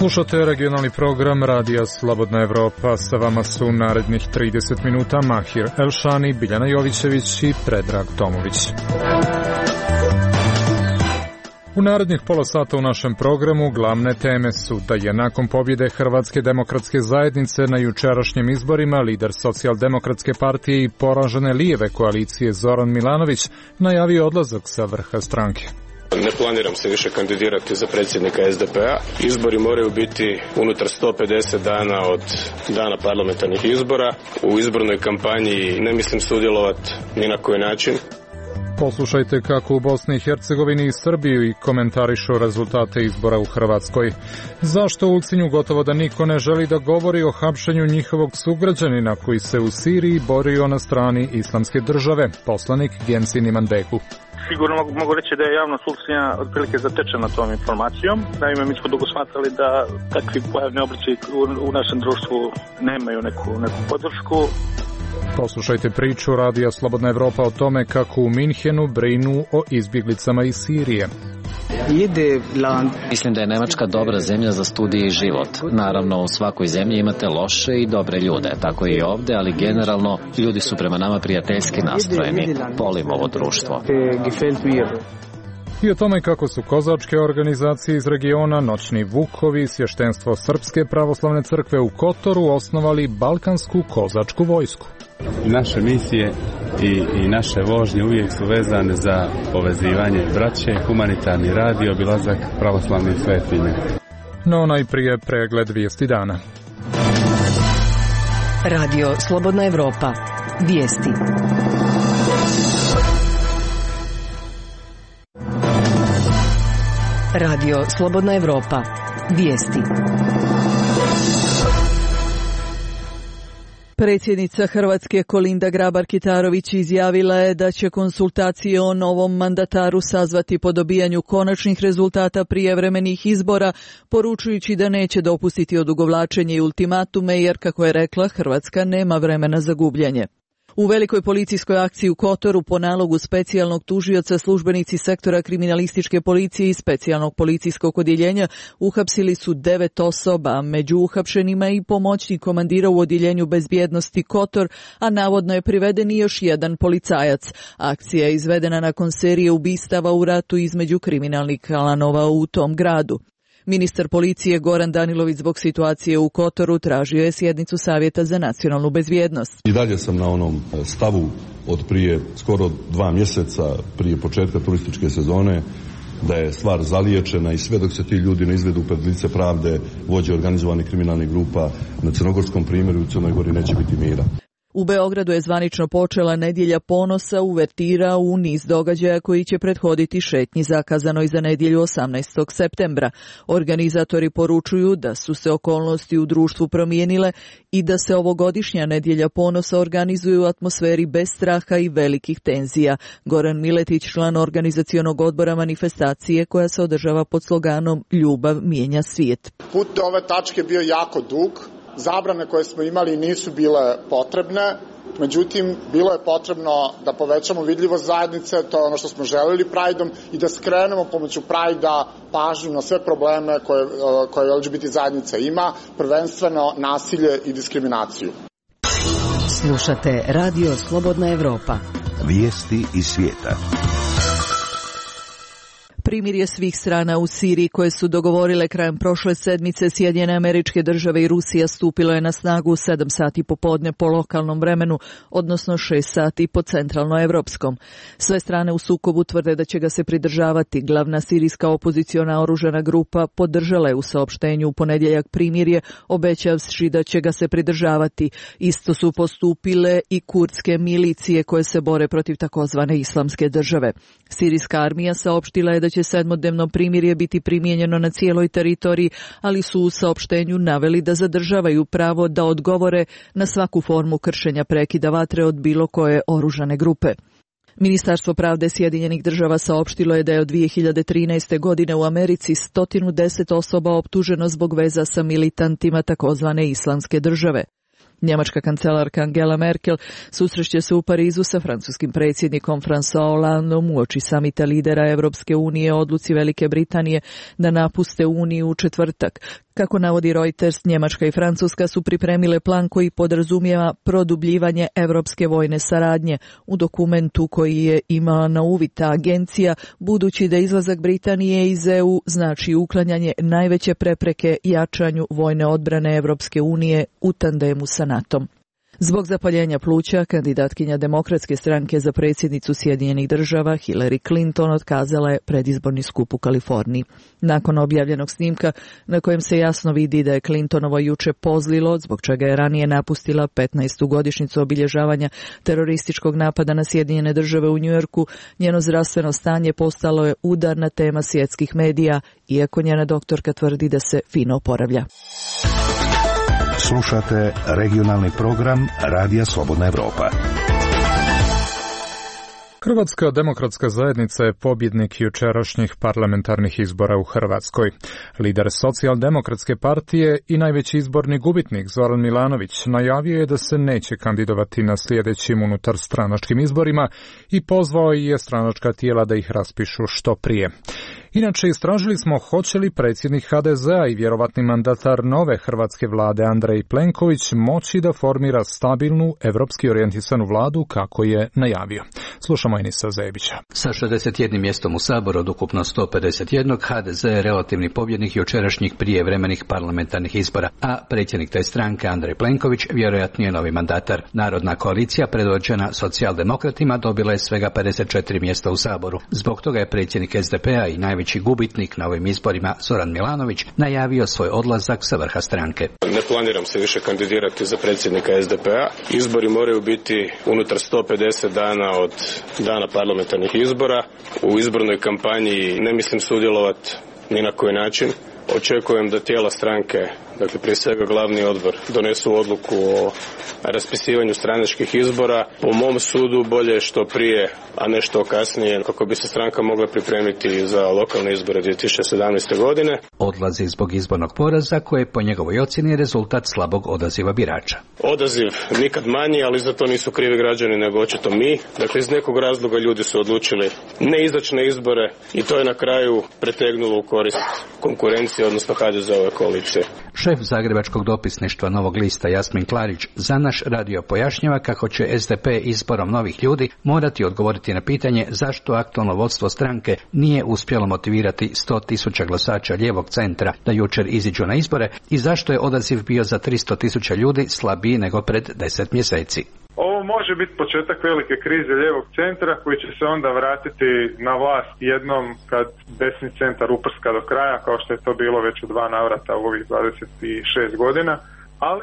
Slušate regionalni program Radija Slobodna Evropa. Sa vama su narednih 30 minuta Mahir Elšani, Biljana Jovićević i Predrag Tomović. U narednih pola sata u našem programu glavne teme su da je nakon pobjede Hrvatske demokratske zajednice na jučerašnjim izborima lider Socijaldemokratske partije i poražene lijeve koalicije Zoran Milanović najavio odlazak sa vrha stranke. Ne planiram se više kandidirati za predsjednika SDP-a. Izbori moraju biti unutar 150 dana od dana parlamentarnih izbora. U izbornoj kampanji ne mislim sudjelovati ni na koji način. Poslušajte kako u Bosni i Hercegovini i Srbiji komentarišu rezultate izbora u Hrvatskoj. Zašto u Ulcinju gotovo da niko ne želi da govori o hapšenju njihovog sugrađanina koji se u Siriji borio na strani Islamske države? Poslanik Gensin Imanbeku. Sigurno mogu reći da je javnost Ulcinja otprilike zatečena tom informacijom. Naime, mi smo dugo smatrali da takvi pojavni oblici u našem društvu nemaju neku podršku. Poslušajte priču Radija Slobodna Evropa o tome kako u Minhenu brinu o izbjeglicama iz Sirije. Mislim da je Nemačka dobra zemlja za studije i život. Naravno, u svakoj zemlji imate loše i dobre ljude, tako i ovdje, ali generalno ljudi su prema nama prijateljski nastrojeni. Volim ovo društvo. I o tome kako su kozačke organizacije iz regiona, Noćni Vukovi i Svještenstvo Srpske pravoslavne crkve u Kotoru osnovali Balkansku kozačku vojsku. Naše misije i naše vožnje uvijek su vezane za povezivanje braće, humanitarni rad i obilazak pravoslavnih svetinja. No najprije pregled vijesti dana. Radio Slobodna Evropa. Vijesti. Radio Slobodna Evropa. Vijesti. Predsjednica Hrvatske Kolinda Grabar-Kitarović izjavila je da će konsultacije o novom mandataru sazvati po dobijanju konačnih rezultata prijevremenih izbora, poručujući da neće dopustiti odugovlačenje i ultimatume jer, kako je rekla, Hrvatska nema vremena za gubljenje. U velikoj policijskoj akciji u Kotoru po nalogu specijalnog tužioca službenici sektora kriminalističke policije i specijalnog policijskog odjeljenja uhapsili su 9 osoba, među uhapšenima i pomoćnik komandira u odjeljenju bezbjednosti Kotor, a navodno je priveden i još jedan policajac. Akcija je izvedena nakon serije ubistava u ratu između kriminalnih klanova u tom gradu. Ministar policije Goran Danilović zbog situacije u Kotoru tražio je sjednicu Savjeta za nacionalnu bezbjednost. I dalje sam na onom stavu od prije skoro 2 mjeseca, prije početka turističke sezone, da je stvar zaliječena i sve dok se ti ljudi ne izvedu pred lice pravde, vođe organizovanih kriminalnih grupa, na crnogorskom primjeru u Crnoj Gori neće biti mira. U Beogradu je zvanično počela nedjelja ponosa, uvertira u niz događaja koji će prethoditi šetnji zakazanoj za nedjelju 18. septembra. Organizatori poručuju da su se okolnosti u društvu promijenile i da se ovogodišnja nedjelja ponosa organizuje u atmosferi bez straha i velikih tenzija. Goran Miletić, član organizacionog odbora manifestacije koja se održava pod sloganom Ljubav mijenja svijet. Put do ove tačke bio jako dug. Zabrane koje smo imali nisu bile potrebne, međutim, bilo je potrebno da povećamo vidljivost zajednice, to je ono što smo želeli Prideom, i da skrenemo pomoću Pridea pažnju na sve probleme koje LGBT zajednica ima, prvenstveno nasilje i diskriminaciju. Slušate Radio Slobodna Evropa. Vijesti iz svijeta. Primirje svih strana u Siriji koje su dogovorile krajem prošle sedmice Sjedinjene Američke Države i Rusija stupilo je na snagu u 7 sati popodne po lokalnom vremenu, odnosno 6 sati po centralnoevropskom. Sve strane u sukobu tvrde da će ga se pridržavati. Glavna sirijska opoziciona oružana grupa podržala je u saopštenju u ponedjeljak primirje, obećavši da će ga se pridržavati. Isto su postupile i kurdske milicije koje se bore protiv takozvane Islamske države. Sirijska armija saopštila je da će 7-dnevno primirje biti primijenjeno na cijeloj teritoriji, ali su u saopštenju naveli da zadržavaju pravo da odgovore na svaku formu kršenja prekida vatre od bilo koje oružane grupe. Ministarstvo pravde Sjedinjenih Država saopštilo je da je od 2013. godine u Americi 110 osoba optuženo zbog veza sa militantima takozvane Islamske države. Njemačka kancelarka Angela Merkel susreće se u Parizu sa francuskim predsjednikom François Hollandeom uoči samita lidera Europske unije o odluci Velike Britanije da napuste Uniju u četvrtak. Kako navodi Reuters, Njemačka i Francuska su pripremile plan koji podrazumijeva produbljivanje evropske vojne saradnje. U dokumentu koji je imala na uvid ta agencija, budući da izlazak Britanije iz EU znači uklanjanje najveće prepreke jačanju vojne odbrane Evropske unije u tandemu sa NATO-om. Zbog zapaljenja pluća, kandidatkinja Demokratske stranke za predsjednicu Sjedinjenih država Hillary Clinton otkazala je predizborni skup u Kaliforniji. Nakon objavljenog snimka na kojem se jasno vidi da je Clintonovo juče pozlilo, zbog čega je ranije napustila 15. godišnjicu obilježavanja terorističkog napada na Sjedinjene države u Njujorku, njeno zdravstveno stanje postalo je udarna tema svjetskih medija, iako njena doktorka tvrdi da se fino oporavlja. Slušate regionalni program Radija Slobodna Evropa. Hrvatska demokratska zajednica je pobjednik jučerašnjih parlamentarnih izbora u Hrvatskoj. Lider Socijaldemokratske partije i najveći izborni gubitnik Zoran Milanović najavio je da se neće kandidovati na sljedećim unutarstranačkim izborima i pozvao je stranačka tijela da ih raspišu što prije. Inače, istražili smo hoće li predsjednik HDZ-a i vjerovatni mandatar nove hrvatske vlade Andrej Plenković moći da formira stabilnu, evropski orijentisanu vladu kako je najavio. Slušamo Enisa Zebića. Sa 61 mjestom u Saboru od ukupno 151, HDZ je relativni pobjednik jučerašnjih prijevremenih parlamentarnih izbora, a predsjednik te stranke Andrej Plenković vjerojatni je novi mandatar. Narodna koalicija predvođena socijaldemokratima dobila je svega 54 mjesta u Saboru. Zbog toga je predsjednik SDP-a i najveći gubitnik na ovim izborima Zoran Milanović najavio svoj odlazak sa vrha stranke. Ne planiram se više kandidirati za predsjednika SDP-a. Izbori moraju biti unutar 150 dana od dana parlamentarnih izbora. U izbornoj kampanji ne mislim sudjelovati ni na koji način. Očekujem da tijela stranke, dakle prije svega glavni odbor, donesu odluku o raspisivanju stranačkih izbora. Po mom sudu bolje što prije, a ne što kasnije, kako bi se stranka mogla pripremiti za lokalne izbore 2017. godine. Odlazi zbog izbornog poraza koje je po njegovoj ocjeni rezultat slabog odaziva birača. Odaziv nikad manji, ali za to nisu krivi građani nego očito mi. Dakle, iz nekog razloga ljudi su odlučili ne izaći na izbore i to je na kraju pretegnulo u korist konkurencije, odnosno HDZ-ove koalicije. Šef zagrebačkog dopisništva Novog lista Jasmin Klarić za naš radio pojašnjava kako će SDP izborom novih ljudi morati odgovoriti na pitanje zašto aktualno vodstvo stranke nije uspjelo motivirati 100.000 glasača lijevog centra da jučer iziđu na izbore i zašto je odaziv bio za 300.000 ljudi slabiji nego pred 10 mjeseci. Ovo može biti početak velike krize lijevog centra koji će se onda vratiti na vlast jednom kad desni centar uprska do kraja, kao što je to bilo već u 2 navrata u ovih 26 godina. Ali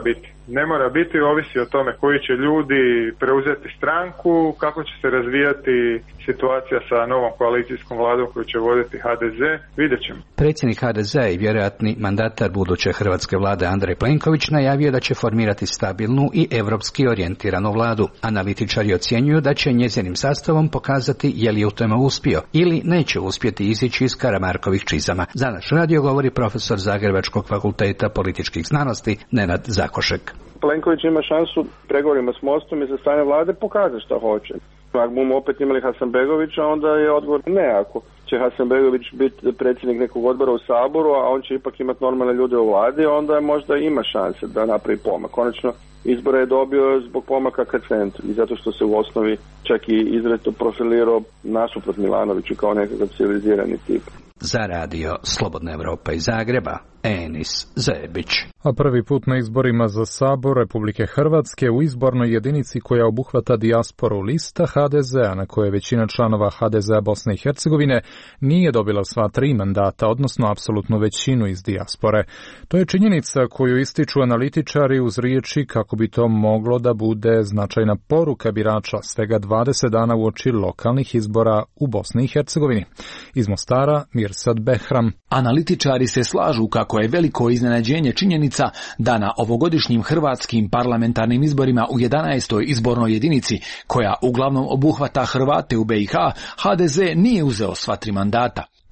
ne mora biti, ovisi o tome koji će ljudi preuzeti stranku, kako će se razvijati situacija sa novom koalicijskom vladom koju će voditi HDZ, vidjet ćemo. Predsjednik HDZ-a i vjerojatni mandatar buduće hrvatske vlade Andrej Plenković najavio da će formirati stabilnu i evropski orijentiranu vladu. Analitičari ocjenjuju da će njezinim sastavom pokazati je li u tome uspio ili neće uspjeti izići iz Karamarkovih čizama. Za naš radio govori profesor Zagrebačkog fakulteta političkih znanosti Nenad Zakošek. Plenković ima šansu pregovorima s Mostom i za strane vlade pokazati šta hoće. Ako bomo opet imali Hasanbegovića, onda je odgovor ne. Ako će Hasanbegović biti predsjednik nekog odbora u Saboru, a on će ipak imati normalne ljude u vladi, onda možda ima šanse da napravi pomak. Konačno, izbore je dobio zbog pomaka ka centru i zato što se u osnovi čak i izrazito profilirao nasuprot Milanoviću kao nekakav civilizirani tip. Za radio Slobodna Evropa iz Zagreba, Enis Zebić. A prvi put na izborima za Sabor Republike Hrvatske u izbornoj jedinici koja obuhvata dijasporu lista HDZ-a, na koje većina članova HDZ-a Bosne i Hercegovine nije dobila sva 3 mandata, odnosno apsolutnu većinu iz dijaspore. To je činjenica koju ističu analitičari uz riječi kako bi to moglo da bude značajna poruka birača svega 20 dana uoči lokalnih izbora u Bosni i Hercegovini. Iz Mostara, Mirsad Behram. Analitičari se slažu kako je veliko iznenađenje činjenica da na ovogodišnjim hrvatskim parlamentarnim izborima u 11. izbornoj jedinici, koja uglavnom obuhvata Hrvate u BiH, HDZ nije uzeo sva 3 mandata.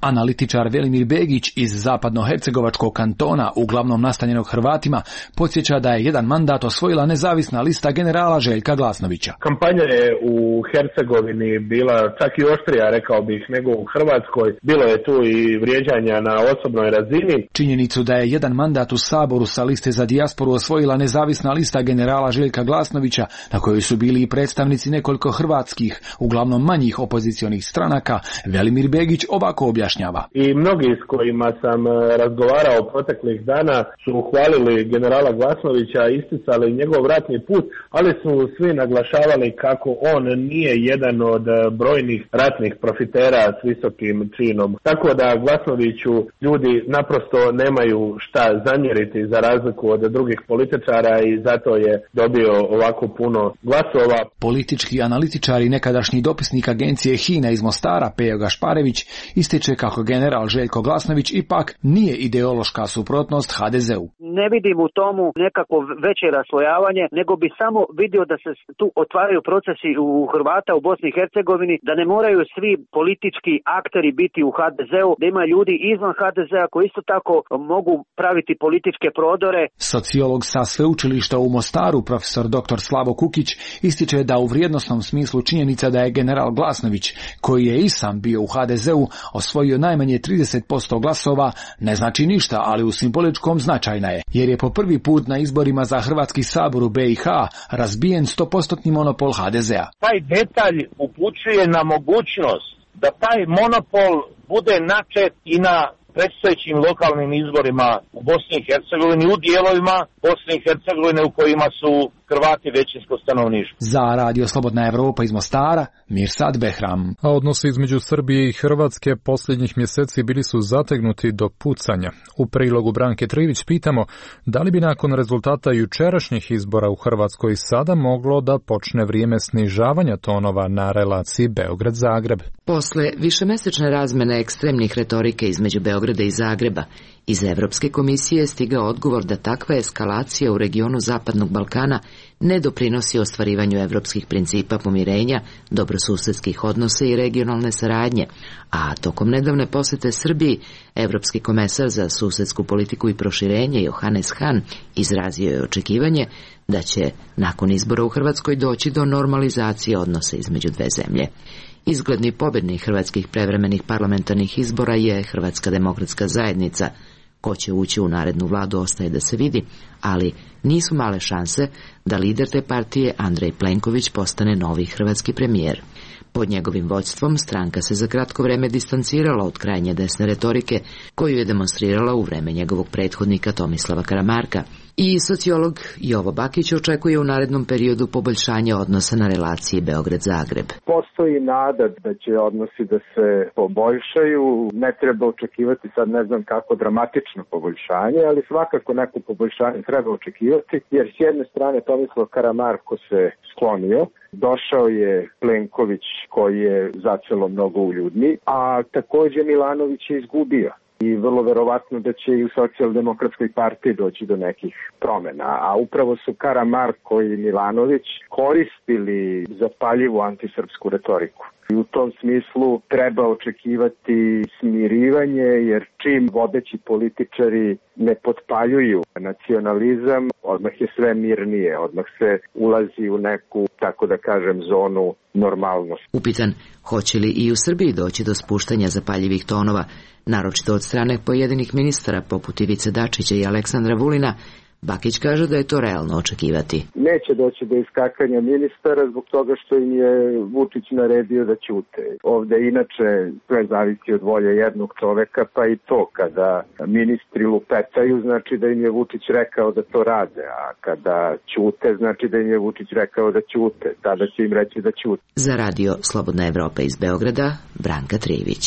Analitičar Velimir Begić iz zapadnohercegovačkog kantona, uglavnom nastanjenog Hrvatima, podsjeća da je jedan mandat osvojila nezavisna lista generala Željka Glasnovića. Kampanja je u Hercegovini bila čak i oštrija, rekao bih, nego u Hrvatskoj. Bilo je tu i vrijeđanja na osobnoj razini. Činjenicu da je jedan mandat u Saboru sa liste za dijasporu osvojila nezavisna lista generala Željka Glasnovića, na kojoj su bili i predstavnici nekoliko hrvatskih, uglavnom manjih opozicionih stranaka, Velimir Begić ovako objašnjava. I mnogi s kojima sam razgovarao proteklih dana su hvalili generala Glasnovića, isticali njegov ratni put, ali su svi naglašavali kako on nije jedan od brojnih ratnih profitera s visokim činom. Tako da Glasnoviću ljudi naprosto nemaju šta zamjeriti za razliku od drugih političara i zato je dobio ovako puno glasova. Politički analitičar i nekadašnji dopisnik agencije HINA iz Mostara, Pejo Gašparević, ističe kako general Željko Glasnović ipak nije ideološka suprotnost HDZ-u. Ne vidim u tomu nekako veće raslojavanje, nego bi samo vidio da se tu otvaraju procesi u Hrvata u Bosni i Hercegovini, da ne moraju svi politički akteri biti u HDZ-u, da ima ljudi izvan HDZ-a koji isto tako mogu praviti političke prodore. Sociolog sa sveučilišta u Mostaru, profesor dr. Slavo Kukić, ističe da u vrijednosnom smislu činjenica da je general Glasnović, koji je i sam bio u HDZ-u, osvojio najmanje 30% glasova, ne znači ništa, ali u simboličkom značajna je, jer je po prvi put na izborima za Hrvatski sabor u BiH razbijen 100% monopol HDZ-a. Taj detalj upućuje na mogućnost da taj monopol bude načet i na predstojećim lokalnim izborima u Bosni i Hercegovini, u dijelovima Bosne i Hercegovine u kojima su Hrvati većinsko stanovništvo. Za Radio Slobodna Evropa iz Mostara, Mirsad Behram. A odnosi između Srbije i Hrvatske posljednjih mjeseci bili su zategnuti do pucanja. U prilogu Branke Trivić pitamo da li bi nakon rezultata jučerašnjih izbora u Hrvatskoj sada moglo da počne vrijeme snižavanja tonova na relaciji Beograd-Zagreb. Posle višemesečne razmene ekstremnih retorike između Beograda i Zagreba, iz Evropske komisije je stigao odgovor da takva eskalacija u regionu Zapadnog Balkana ne doprinosi ostvarivanju evropskih principa pomirenja, dobrosusedskih odnosa i regionalne saradnje, a tokom nedavne posjete Srbiji, Evropski komesar za susedsku politiku i proširenje Johannes Hahn izrazio je očekivanje da će nakon izbora u Hrvatskoj doći do normalizacije odnosa između dve zemlje. Izgledni pobjednik hrvatskih prevremenih parlamentarnih izbora je Hrvatska demokratska zajednica. Ko će ući u narednu vladu ostaje da se vidi, ali nisu male šanse da lider te partije Andrej Plenković postane novi hrvatski premijer. Pod njegovim vođstvom stranka se za kratko vreme distancirala od krajnje desne retorike koju je demonstrirala u vreme njegovog prethodnika Tomislava Karamarka. I sociolog Jovo Bakić očekuje u narednom periodu poboljšanje odnosa na relaciji Beograd-Zagreb. Postoji nada da će odnosi da se poboljšaju, ne treba očekivati sad ne znam kako dramatično poboljšanje, ali svakako neko poboljšanje treba očekivati, jer s jedne strane Tomislav Karamarko se sklonio, došao je Plenković koji je zacelo mnogo uljudni, a također Milanović je izgubio. I vrlo verovatno da će i u Socijaldemokratskoj partiji doći do nekih promjena, a upravo su Karamarko i Milanović koristili zapaljivu antisrpsku retoriku. I u tom smislu treba očekivati smirivanje, jer čim vodeći političari ne potpaljuju nacionalizam, odmah je sve mirnije, odmah se ulazi u neku, tako da kažem, zonu normalnosti. Upitan, hoće li i u Srbiji doći do spuštanja zapaljivih tonova, naročito od strane pojedinih ministara poput Ivice Dačića i Aleksandra Vulina, Bakić kaže da je to realno očekivati. Neće doći do iskakanja ministara zbog toga što im je Vučić naredio da ćute. Ovde inače sve zavisi od volje jednog čoveka, pa i to kada ministri lupetaju znači da im je Vučić rekao da to rade, a kada ćute znači da im je Vučić rekao da ćute. Tada će im reći da ćute. Za Radio Slobodna Evropa iz Beograda, Branka Trivić.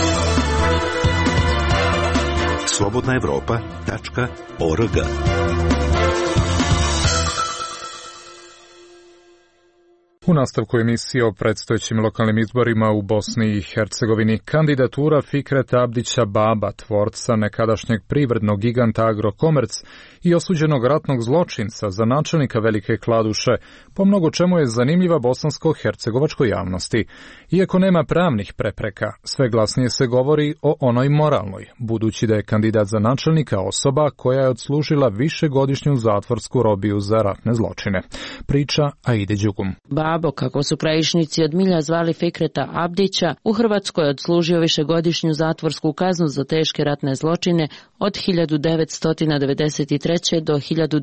slobodnaevropa.org U nastavku emisije o predstojećim lokalnim izborima u Bosni i Hercegovini, kandidatura Fikreta Abdića Baba, tvorca nekadašnjeg privrednog giganta Agrokomerc i osuđenog ratnog zločinca za načelnika Velike Kladuše, po mnogo čemu je zanimljiva bosansko-hercegovačkoj javnosti. Iako nema pravnih prepreka, sve glasnije se govori o onoj moralnoj, budući da je kandidat za načelnika osoba koja je odslužila višegodišnju zatvorsku robiju za ratne zločine. Priča Aide Đugum. Babo, kako su krajišnici od milja zvali Fikreta Abdića, u Hrvatskoj je odslužio višegodišnju zatvorsku kaznu za teške ratne zločine od 1993. do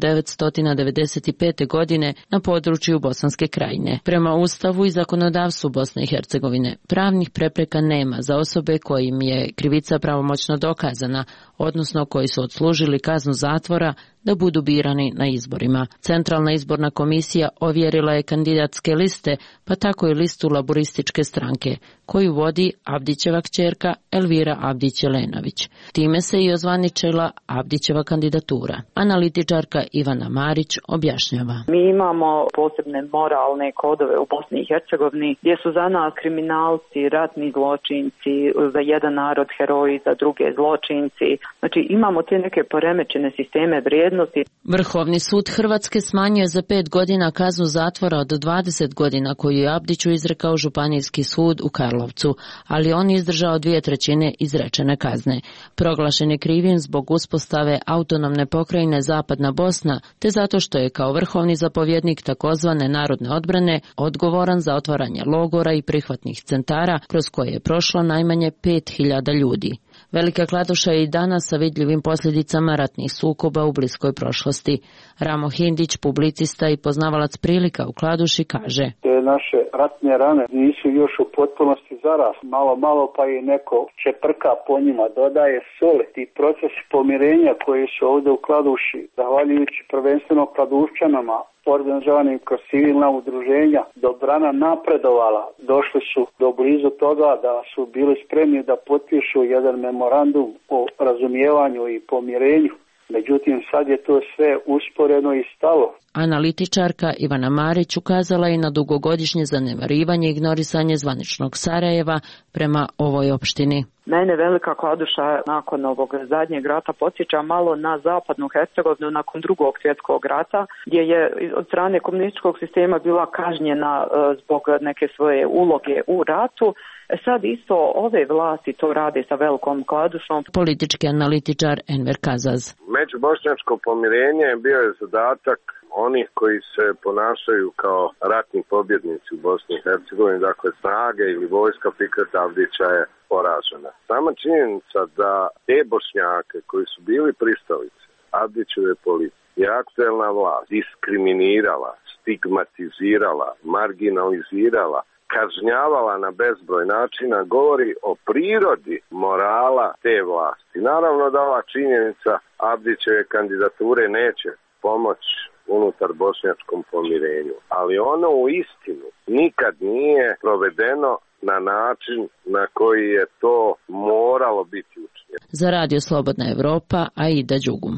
1995. godine na području Bosanske krajine. Prema Ustavu i zakonodavstvu Bosne i Hercegovine, pravnih prepreka nema za osobe kojim je krivica pravomoćno dokazana, odnosno koji su odslužili kaznu zatvora, da budu birani na izborima. Centralna izborna komisija ovjerila je kandidatske liste, pa tako i listu laborističke stranke, koju vodi Abdićeva kćerka Elvira Abdić-Jelenović. Time se i ozvaničila Abdićeva kandidatura. Analitičarka Ivana Marić objašnjava. Mi imamo posebne moralne kodove u Bosni i Hercegovini, gdje su za nas kriminalci, ratni zločinci, za jedan narod heroji, za druge zločinci. Znači imamo te neke poremećene sisteme vrijednosti. Vrhovni sud Hrvatske smanjuje za 5 godina kaznu zatvora od 20 godina koju je Abdiću izrekao Županijski sud u Karlovcu, ali on je izdržao 2/3 izrečene kazne. Proglašen je krivim zbog uspostave autonomne pokrajine Zapadna Bosna, te zato što je kao vrhovni zapovjednik takozvane narodne odbrane odgovoran za otvaranje logora i prihvatnih centara kroz koje je prošlo najmanje 5.000 ljudi. Velika Kladuša je i danas sa vidljivim posljedicama ratnih sukoba u bliskoj prošlosti. Ramo Hindić, publicista i poznavalac prilika u Kladuši, kaže: Te naše ratne rane nisu još u potpunosti zarasle. Malo pa i neko čeprka po njima, dodaje soli. Ti procesi pomirenja koji su ovdje u Kladuši, zahvaljujući prvenstveno Kladuščanama, organizovanim kroz civilna udruženja, dobrana napredovala. Došli su do blizu toga da su bili spremni da potpišu jedan memorandum o razumijevanju i pomirenju. Međutim, sad je to sve usporeno i stalo. Analitičarka Ivana Marić ukazala je na dugogodišnje zanemarivanje i ignorisanje zvaničnog Sarajeva prema ovoj opštini. Mene Velika Kladuša nakon ovog zadnjeg rata podsjeća malo na zapadnu Hercegovinu nakon Drugog svjetskog rata, gdje je od strane komunističkog sistema bila kažnjena zbog neke svoje uloge u ratu. Sad isto ove vlasti to rade sa Velikom Kladušom. Politički analitičar Enver Kazaz. Međubošnjačko pomirenje bio je zadatak onih koji se ponašaju kao ratni pobjednici u Bosni i Hercegovini, dakle snage ili vojska Fikreta Abdića je poražena. Sama činjenica da te Bošnjake koji su bili pristalice Abdićeve politike je aktuelna vlast diskriminirala, stigmatizirala, marginalizirala, kažnjavala na bezbroj načina, govori o prirodi morala te vlasti. Naravno da ova činjenica Abdićeve kandidature neće pomoći unutar bošnjačkom pomirenju, ali ono u istinu nikad nije provedeno na način na koji je to moralo biti učinjeno. Za Radio Slobodna Evropa, Aida Đugum.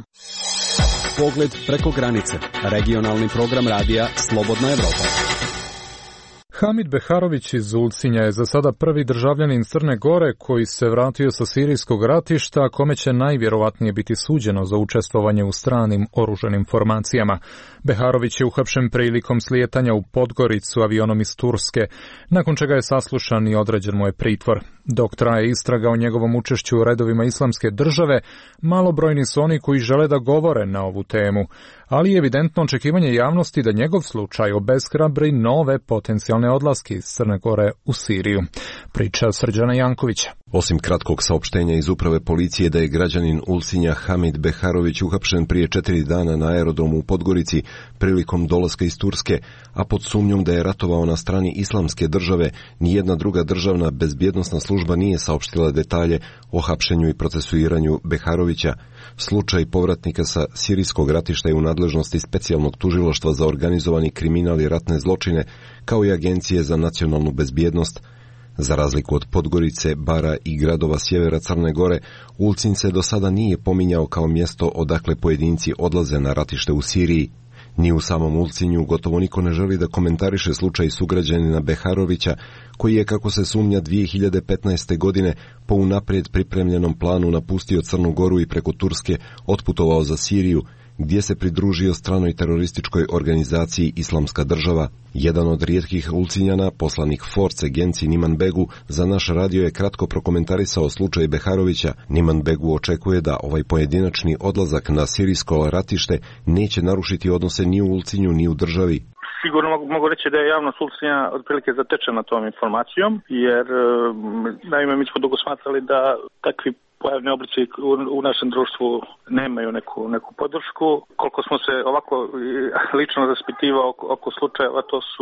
Pogled preko granice. Regionalni program radija Slobodna Evropa. Hamid Beharović iz Ulcinja je za sada prvi državljanin Crne Gore koji se vratio sa sirijskog ratišta, kome će najvjerovatnije biti suđeno za učestvovanje u stranim oružanim formacijama. Beharović je uhapšen prilikom slijetanja u Podgoricu avionom iz Turske, nakon čega je saslušan i određen mu je pritvor. Dok traje istraga o njegovom učešću u redovima Islamske države, malobrojni su oni koji žele da govore na ovu temu, ali je evidentno očekivanje javnosti da njegov slučaj obeshrabri nove potencijalne odlaske iz Crne Gore u Siriju. Priča Srđana Jankovića. Osim kratkog saopštenja iz uprave policije da je građanin Ulcinja Hamid Beharović uhapšen prije 4 dana na aerodromu u Podgorici prilikom dolaska iz Turske, a pod sumnjom da je ratovao na strani Islamske države, nijedna druga državna bezbjednosna služba nije saopštila detalje o hapšenju i procesuiranju Beharovića. Slučaj povratnika sa sirijskog ratišta je u nadležnosti specijalnog tužilaštva za organizovani kriminal i ratne zločine, kao i Agencije za nacionalnu bezbjednost. Za razliku od Podgorice, Bara i gradova sjevera Crne Gore, Ulcinj se do sada nije pominjao kao mjesto odakle pojedinci odlaze na ratište u Siriji. Ni u samom Ulcinju gotovo niko ne želi da komentariše slučaj sugrađanina Beharovića, koji je, kako se sumnja, 2015. godine po unaprijed pripremljenom planu napustio Crnu Goru i preko Turske otputovao za Siriju, gdje se pridružio stranoj terorističkoj organizaciji Islamska država. Jedan od rijetkih Ulcinjana, poslanik Force Genci Niman Begu, za naš radio je kratko prokomentarisao slučaj Beharovića. Niman Begu očekuje da ovaj pojedinačni odlazak na sirijsko ratište neće narušiti odnose ni u Ulcinju ni u državi. Sigurno mogu reći da je javnost Ulcinja otprilike zatečena tom informacijom, jer naime mi smo dugo smatrali da takvi pojavni oblici u našem društvu nemaju neku podršku. Koliko smo se ovako lično raspitivao oko slučajeva,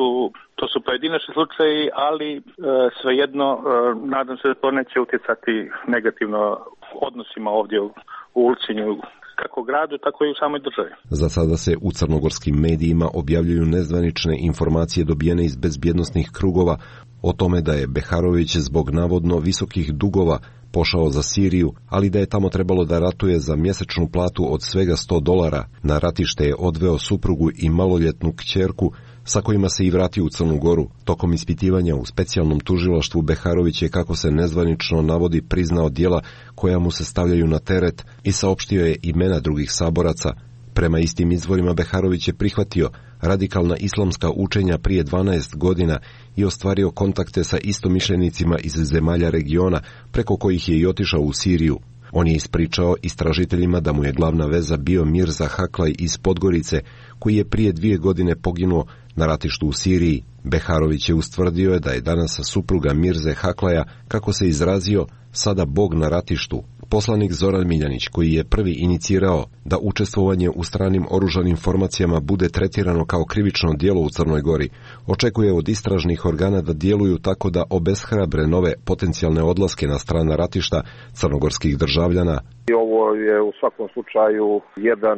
to su pojedinačni slučaji, ali svejedno nadam se da to neće utjecati negativno odnosima ovdje u Ulcinju, kako gradu, tako i u samoj državi. Za sada se u crnogorskim medijima objavljuju nezvanične informacije dobijene iz bezbjednosnih krugova o tome da je Beharović zbog navodno visokih dugova pošao za Siriju, ali da je tamo trebalo da ratuje za mjesečnu platu od svega $100. Na ratište je odveo suprugu i maloljetnu kćerku, sa kojima se i vratio u Crnu Goru. Tokom ispitivanja u specijalnom tužilaštvu Beharović je, kako se nezvanično navodi, priznao djela koja mu se stavljaju na teret i saopštio je imena drugih saboraca. Prema istim izvorima Beharović je prihvatio radikalna islamska učenja prije 12 godina i ostvario kontakte sa istomišljenicima iz zemalja regiona, preko kojih je i otišao u Siriju. On je ispričao istražiteljima da mu je glavna veza bio Mirza Haklaj iz Podgorice, koji je prije 2 godine poginuo na ratištu u Siriji. Beharović je ustvrdio da je danas supruga Mirze Haklaja, kako se izrazio, sada bog na ratištu. Poslanik Zoran Miljanić, koji je prvi inicirao da učestvovanje u stranim oružanim formacijama bude tretirano kao krivično djelo u Crnoj Gori, očekuje od istražnih organa da djeluju tako da obeshrabre nove potencijalne odlaske na strana ratišta crnogorskih državljana. Ovo je u svakom slučaju jedan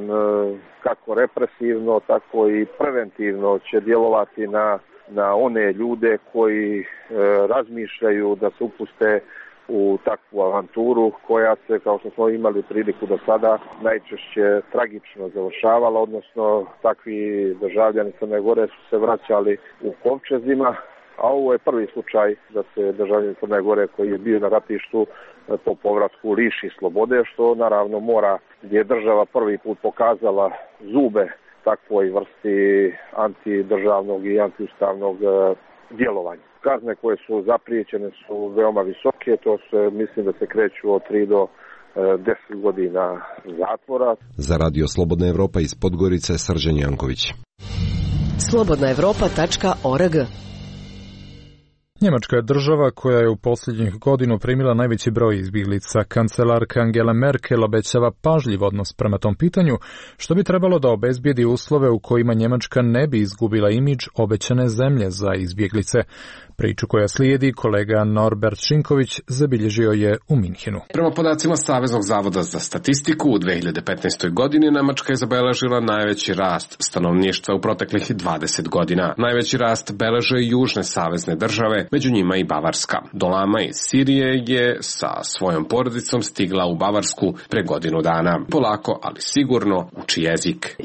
kako represivno, tako i preventivno će djelovati na one ljude koji razmišljaju da se upuste u takvu avanturu koja se, kao što smo imali priliku do sada, najčešće tragično završavala, odnosno takvi državljani Crne Gore su se vraćali u kovčezima, a ovo je prvi slučaj da se državljanin Crne Gore koji je bio na ratištu po povratku liši slobode, što naravno mora, gdje je država prvi put pokazala zube takvoj vrsti antidržavnog i antiustavnog djelovanja. Kazne koje su zapriječene su veoma visoke, to se, mislim da se kreću od 3 do 10 godina zatvora. Za Radio Slobodna Evropa iz Podgorice, Srđan Janković. slobodnaevropa.org. Njemačka je država koja je u posljednjih godinu primila najveći broj izbjeglica. Kancelarka Angela Merkel obećava pažljiv odnos prema tom pitanju, što bi trebalo da obezbijedi uslove u kojima Njemačka ne bi izgubila imidž obećane zemlje za izbjeglice. Priču koja slijedi kolega Norbert Šinković zabilježio je u Minhenu. Prema podacima Saveznog zavoda za statistiku, u 2015. godini Njemačka je zabeležila najveći rast stanovništva u proteklih 20 godina. Najveći rast beleže južne savezne države, među njima i Bavarska. Dolama iz Sirije je sa svojom porodicom stigla u Bavarsku pre godinu dana. Polako, ali sigurno uči jezik.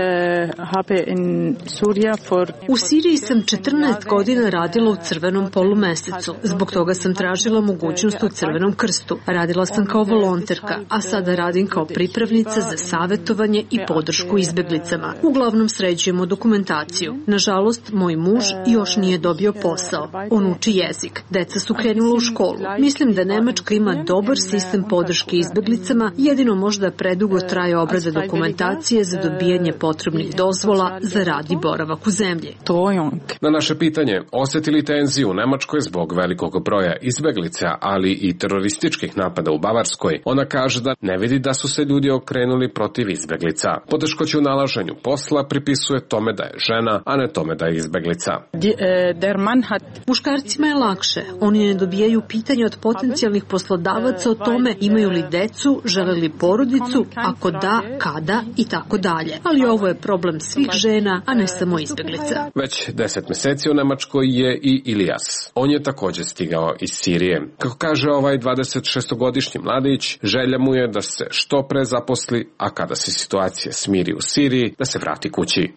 U Siriji sam 14 godina radila u Crvenom polumesecu. Zbog toga sam tražila mogućnost u Crvenom krstu. Radila sam kao volonterka, a sada radim kao pripravnica za savjetovanje i podršku izbjeglicama. Uglavnom sređujemo dokumentaciju. Nažalost, moj muž još nije dobio posao. On uči jezik. Deca su krenula u školu. Mislim da Nemačka ima dobar sistem podrške izbjeglicama, jedino možda predugo traje obrada dokumentacije za dobijanje potrebnih dozvola za rad i boravak u zemlji. Na naše pitanje, osjetili tenziju u Nemačkoj zbog velikog broja izbjeglica, ali i terorističkih napada u Bavarskoj, ona kaže da ne vidi da su se ljudi okrenuli protiv izbjeglica. Poteškoće u nalaženju posla pripisuje tome da je žena, a ne tome da je izbjeglica. Muškarci Bošnjacima je lakše. Oni ne dobijaju pitanja od potencijalnih poslodavaca o tome imaju li decu, žele li porodicu, ako da, kada i tako dalje. Ali ovo je problem svih žena, a ne samo izbjeglica. Već 10 mjeseci u Nemačkoj je i Ilijas. On je također stigao iz Sirije. Kako kaže ovaj 26-godišnji mladić, želja mu je da se što pre zaposli, a kada se situacija smiri u Siriji, da se vrati kući.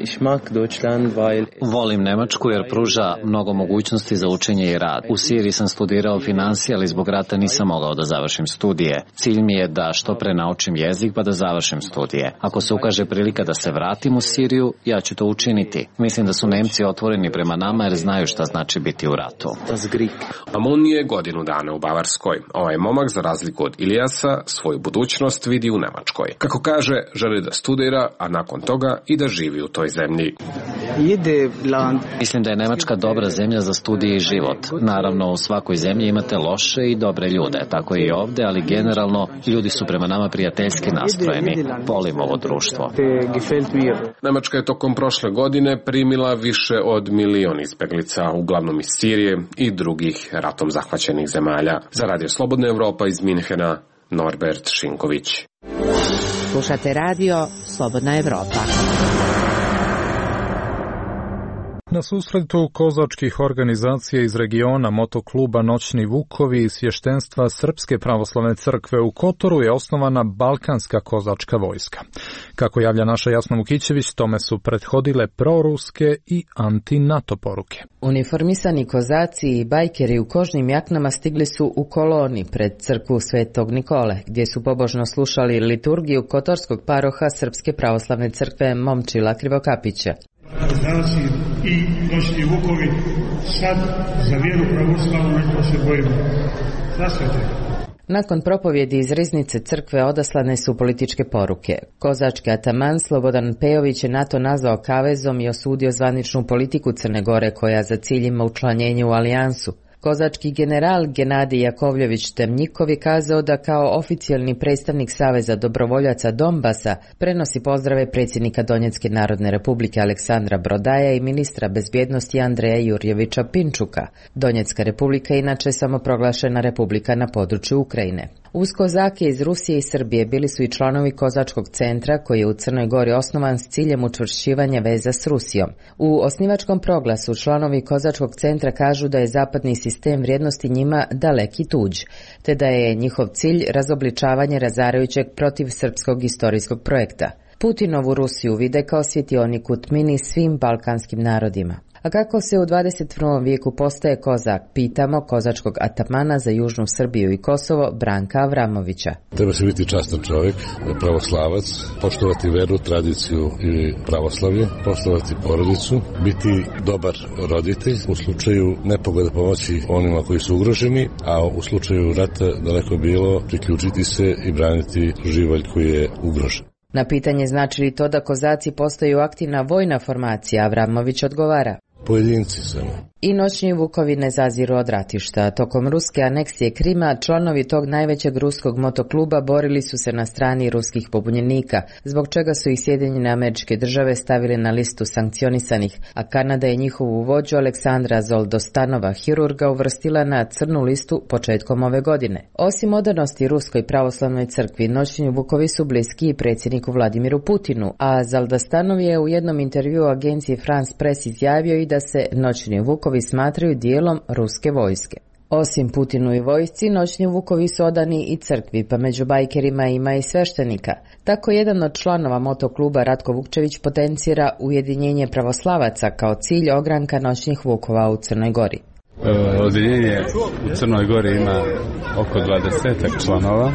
Volim Nemačku jer pruža mnogo mogućnosti za učenje i rad. U Siriji sam studirao finansije, ali zbog rata nisam mogao da završim studije. Cilj mi je da što pre naučim jezik pa da završim studije. Ako se ukaže prilika da se vratim u Siriju, ja ću to učiniti. Mislim da su Nemci otvoreni prema nama jer znaju šta znači biti u ratu. Amun je godinu dana u Bavarskoj. Ovaj momak, za razliku od Ilijasa, svoju budućnost vidi u Nemačkoj. Kako kaže, želi da studira, a nakon toga i da živi u toj zemlji. Mislim da je Nemačka dobra zemlja za studije i život. Naravno, u svakoj zemlji imate loše i dobre ljude, tako i ovde, ali generalno ljudi su prema nama prijateljski nastrojeni. Volim ovo društvo. Nemačka je tokom prošle godine primila više od 1 milion izbeglica, uglavnom iz Sirije i drugih ratom zahvaćenih zemalja. Za Radio Slobodna Evropa iz Minhena, Norbert Šinković. Slušate radio Slobodna Evropa. Na susretu kozačkih organizacija iz regiona motokluba Noćni Vukovi i svještenstva Srpske pravoslavne crkve u Kotoru je osnovana Balkanska kozačka vojska. Kako javlja naša Jasna Vukićević, tome su prethodile proruske i anti-NATO poruke. Uniformisani kozaci i bajkeri u kožnim jaknama stigli su u koloni pred crkvu Svetog Nikole, gdje su pobožno slušali liturgiju Kotorskog paroha Srpske pravoslavne crkve Momčila Krivokapića. Kozaci i Noćni Vukovi, sad za vjeru pravoslavnu nešto se bojimo. Zasvete. Nakon propovjedi iz riznice crkve odaslane su političke poruke. Kozački ataman Slobodan Pejović je NATO nazvao kavezom i osudio zvaničnu politiku Crne Gore koja za cilj ima učlanjenje u alijansu. Kozački general Genadij Jakovljević Temnjikov je kazao da kao oficijalni predstavnik Saveza dobrovoljaca Donbasa prenosi pozdrave predsjednika Donjecke narodne republike Aleksandra Brodaja i ministra bezbjednosti Andreja Jurjevića Pinčuka. Donjecka republika je inače samoproglašena republika na području Ukrajine. Uz kozake iz Rusije i Srbije bili su i članovi Kozačkog centra koji je u Crnoj Gori osnovan s ciljem učvršćivanja veza s Rusijom. U osnivačkom proglasu članovi Kozačkog centra kažu da je zapadni sistem vrijednosti njima daleki tuđ, te da je njihov cilj razobličavanje razarajućeg protiv srpskog istorijskog projekta. Putinovu Rusiju vide kao svjetionik u tmini svim balkanskim narodima. A kako se u 21. vijeku postaje kozak, pitamo kozačkog atamana za Južnu Srbiju i Kosovo Branka Avramovića. Treba se biti častan čovjek, pravoslavac, poštovati veru, tradiciju i pravoslavlje, poštovati porodicu, biti dobar roditelj, u slučaju nepogode pomoći onima koji su ugroženi, a u slučaju rata daleko bilo priključiti se i braniti živalj koji je ugrožen. Na pitanje znači li to da kozaci postaju aktivna vojna formacija, Avramović odgovara. Pojedinci samo. I Noćni Vukovi ne zaziru od ratišta. Tokom ruske aneksije Krima, članovi tog najvećeg ruskog motokluba borili su se na strani ruskih pobunjenika, zbog čega su ih Sjedinjene Američke Države stavili na listu sankcionisanih, a Kanada je njihovu vođu Aleksandra Zoldostanova, hirurga, uvrstila na crnu listu početkom ove godine. Osim odanosti Ruskoj pravoslavnoj crkvi, Noćni Vukovi su bliski i predsjedniku Vladimiru Putinu, a Zoldostanov je u jednom intervjuu agenciji France Press izjavio i da se Noćni Vukovi smatraju dijelom ruske vojske. Osim Putinu i vojsci, Noćni Vukovi su odani i crkvi, pa među bajkerima ima i sveštenika. Tako jedan od članova motokluba Ratko Vukčević potencira ujedinjenje pravoslavaca kao cilj ogranka Noćnih Vukova u Crnoj Gori. Odjeljenje u Crnoj Gori ima oko 20 članova.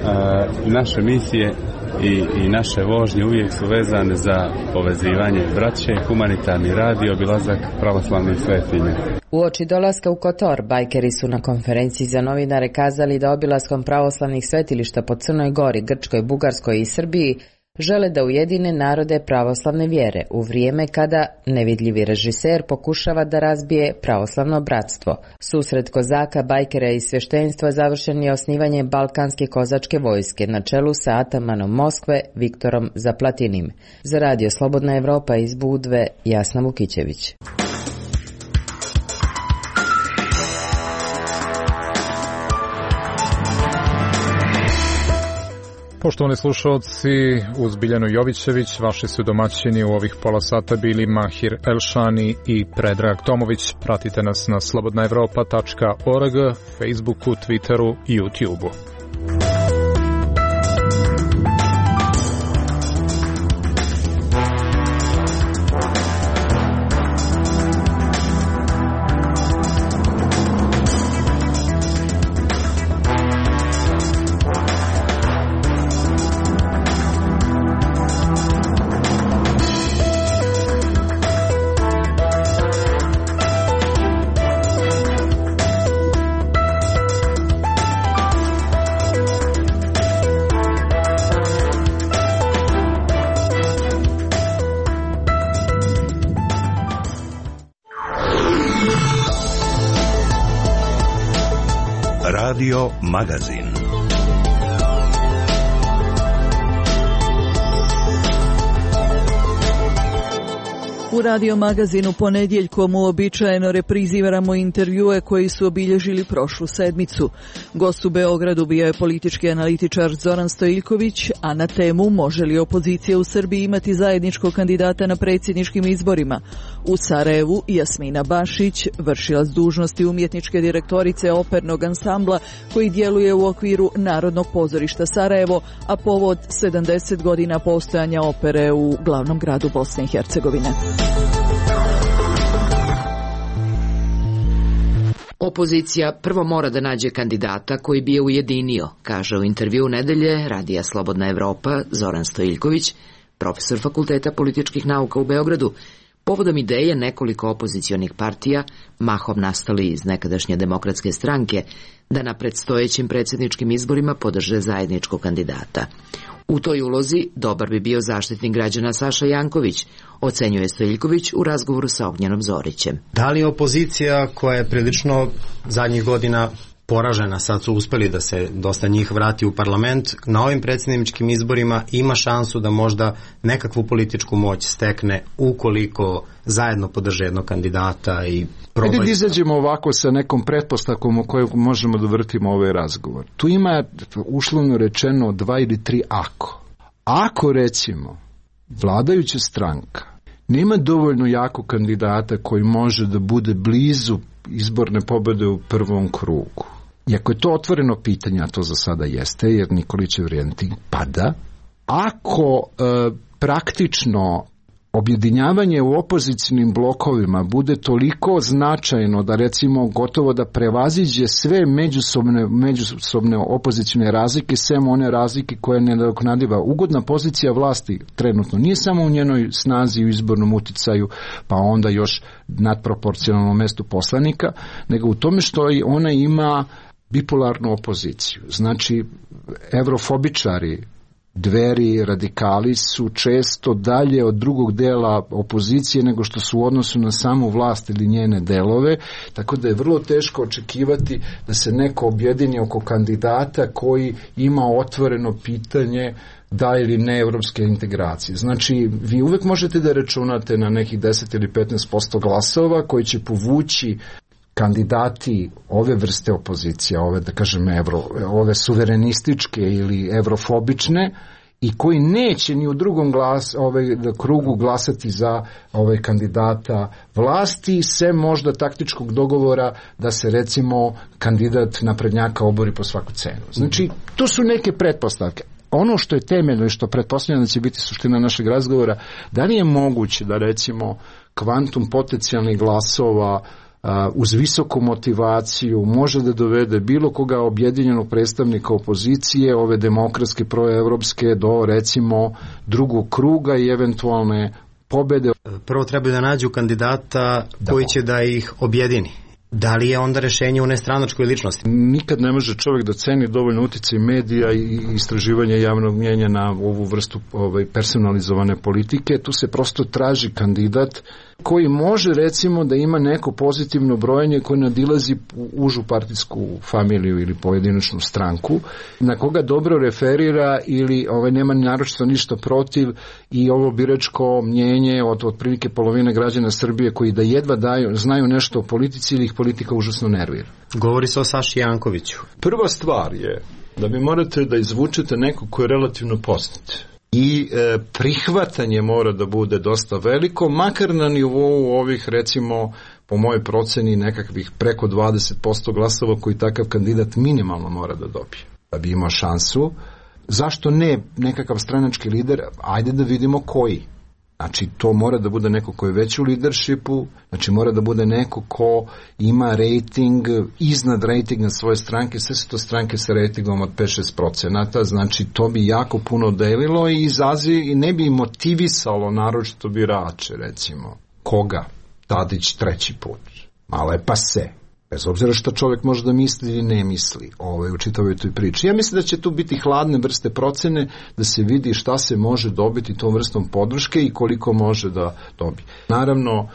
Naše misije i naše vožnje uvijek su vezane za povezivanje braće, humanitarni rad i obilazak pravoslavnih svetinja. Uoči dolaska u Kotor, bajkeri su na konferenciji za novinare kazali da obilaskom pravoslavnih svetilišta po Crnoj Gori, Grčkoj, Bugarskoj i Srbiji žele da ujedine narode pravoslavne vjere u vrijeme kada nevidljivi režiser pokušava da razbije pravoslavno bratstvo. Susret kozaka, bajkera i svještenstva završen je osnivanjem Balkanske kozačke vojske na čelu sa atamanom Moskve Viktorom Zaplatinim. Za Radio Slobodna Evropa iz Budve, Jasna Vukićević. Poštovani slušalci, uz Biljanu Jovićević, vaši su domaćini u ovih pola sata bili Mahir Elšani i Predrag Tomović. Pratite nas na slobodnaevropa.org, Facebooku, Twitteru i YouTubeu. Radio Magazin. U Radio Magazinu ponedjeljkom uobičajeno repriziramo intervjue koji su obilježili prošlu sedmicu. Gost u Beogradu bio je politički analitičar Zoran Stojiljković, a na temu može li opozicija u Srbiji imati zajedničkog kandidata na predsjedničkim izborima. U Sarajevu Jasmina Bašić, vršilac dužnosti umjetničke direktorice opernog ansambla koji djeluje u okviru Narodnog pozorišta Sarajevo, a povod 70 godina postojanja opere u glavnom gradu Bosne i Hercegovine. Opozicija prvo mora da nađe kandidata koji bi je ujedinio, kaže u intervju nedelje Radija Slobodna Evropa Zoran Stojiljković, profesor Fakulteta političkih nauka u Beogradu, povodom ideje nekoliko opozicionih partija, mahom nastali iz nekadašnje Demokratske stranke, da na predstojećim predsjedničkim izborima podrže zajedničkog kandidata. U toj ulozi dobar bi bio zaštitnik građana Saša Janković, ocenjuje Stojiljković u razgovoru sa Ognjenom Zorićem. Da li opozicija koja je prilično zadnjih godina poražena, sad su uspeli da se dosta njih vrati u parlament, na ovim predsjedničkim izborima ima šansu da možda nekakvu političku moć stekne ukoliko zajedno podrže jednog kandidata i probaju. Hajde da izađemo ovako sa nekom pretpostavkom o kojoj možemo da vrtimo ovaj razgovor. Tu ima uslovno rečeno 2 ili 3 ako. Ako recimo vladajuća stranka nema dovoljno jakog kandidata koji može da bude blizu izborne pobjede u prvom krugu. Iako je to otvoreno pitanje, a to za sada jeste, jer Nikolićev rejting pada, ako praktično objedinjavanje u opozicijnim blokovima bude toliko značajno da recimo gotovo da prevaziđe sve međusobne opozicijne razlike, sem one razlike koje ne nadoknadiva. Ugodna pozicija vlasti trenutno nije samo u njenoj snazi u izbornom uticaju, pa onda još nadproporcionalno mestu poslanika, nego u tome što ona ima bipolarnu opoziciju. Znači, evrofobičari, Dveri, radikali su često dalje od drugog dela opozicije nego što su u odnosu na samu vlast ili njene delove, tako da je vrlo teško očekivati da se neko objedini oko kandidata koji ima otvoreno pitanje da ili ne evropske integracije. Znači, vi uvek možete da računate na nekih 10 ili 15% glasova koji će povući kandidati ove vrste opozicije, ove da kažem ove suverenističke ili evrofobične, i koji neće ni u drugom krugu glasati za kandidata vlasti, sem možda taktičkog dogovora da se recimo kandidat naprednjaka obori po svaku cenu. Znači, to su neke pretpostavke. Ono što je temeljno i što pretpostavljam da će biti suština našeg razgovora, da li je moguće da recimo kvantum potencijalnih glasova uz visoku motivaciju može da dovede bilo koga objedinjenog predstavnika opozicije, ove demokratske proevropske, do recimo drugog kruga i eventualne pobede. Prvo trebaju da nađu kandidata koji će da ih objedini. Da li je onda rešenje u nestranačkoj ličnosti? Nikad ne može čovjek da ceni dovoljno utjecaj medija i istraživanja javnog mnjenja na ovu vrstu personalizovane politike. Tu se prosto traži kandidat koji može recimo da ima neko pozitivno brojenje koje nadilazi užu partijsku familiju ili pojedinačnu stranku, na koga dobro referira ili nema naročito ništa protiv, i ovo biračko mnjenje od otprilike polovine građana Srbije koji da jedva znaju nešto o politici ili ih politika užasno nervira. Govori se o Saši Jankoviću. Prva stvar je da vi morate da izvučete nekog ko je relativno poznat. I prihvatanje mora da bude dosta veliko, makar na nivou ovih, recimo, po mojoj proceni, nekakvih preko 20% glasova koji takav kandidat minimalno mora da dobije. Da bi imao šansu. Zašto ne nekakav stranački lider? Ajde da vidimo koji. Znači, to mora da bude neko ko je već u leadershipu, znači mora da bude neko ko ima rating iznad ratinga svoje stranke, sve su to stranke sa ratingom od 5-6%, znači to bi jako puno delilo i ne bi motivisalo naročito birače, recimo. Koga? Tadić treći put. Malo je pase. Bez obzira što čovjek može da misli ili ne misli u čitavoj toj priči. Ja mislim da će tu biti hladne vrste procene, da se vidi šta se može dobiti tom vrstom podrške i koliko može da dobije. Naravno,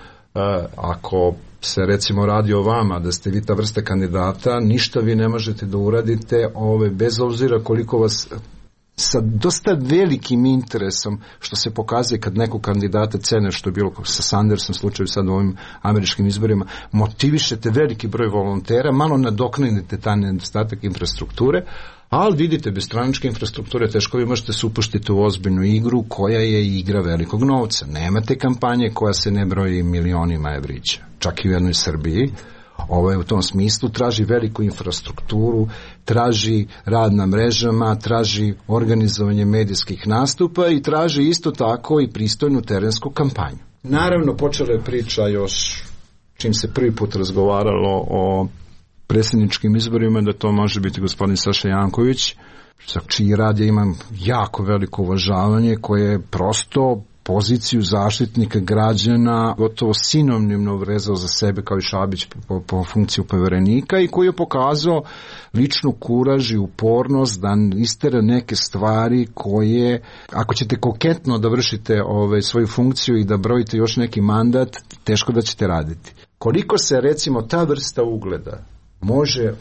ako se recimo radi o vama, da ste vi ta vrsta kandidata, ništa vi ne možete da uradite, bez obzira koliko vas sa dosta velikim interesom, što se pokazuje kad nekog kandidata cene, što je bilo sa Sandersom slučaju sad u ovim američkim izborima, motivišete veliki broj volontera, malo nadoknadite taj nedostatak infrastrukture, ali vidite, bez stranačke infrastrukture teško vi možete se upuštiti u ozbiljnu igru koja je igra velikog novca. Nemate kampanje koja se ne broji milionima evrića, čak i u jednoj Srbiji. Ovo je u tom smislu, traži veliku infrastrukturu, traži rad na mrežama, traži organizovanje medijskih nastupa i traži isto tako i pristojnu terensku kampanju. Naravno, počela je priča još čim se prvi put razgovaralo o predsjedničkim izborima, da to može biti gospodin Saša Janković, za čiji rad ja imam jako veliko uvažavanje, koje je prosto poziciju zaštitnika građana gotovo sinonimno vrezao za sebe kao i Šabić po funkciju poverenika i koji je pokazao ličnu kuraž i upornost da istera neke stvari koje, ako ćete koketno da vršite svoju funkciju i da brojite još neki mandat, teško da ćete raditi. Koliko se recimo ta vrsta ugleda može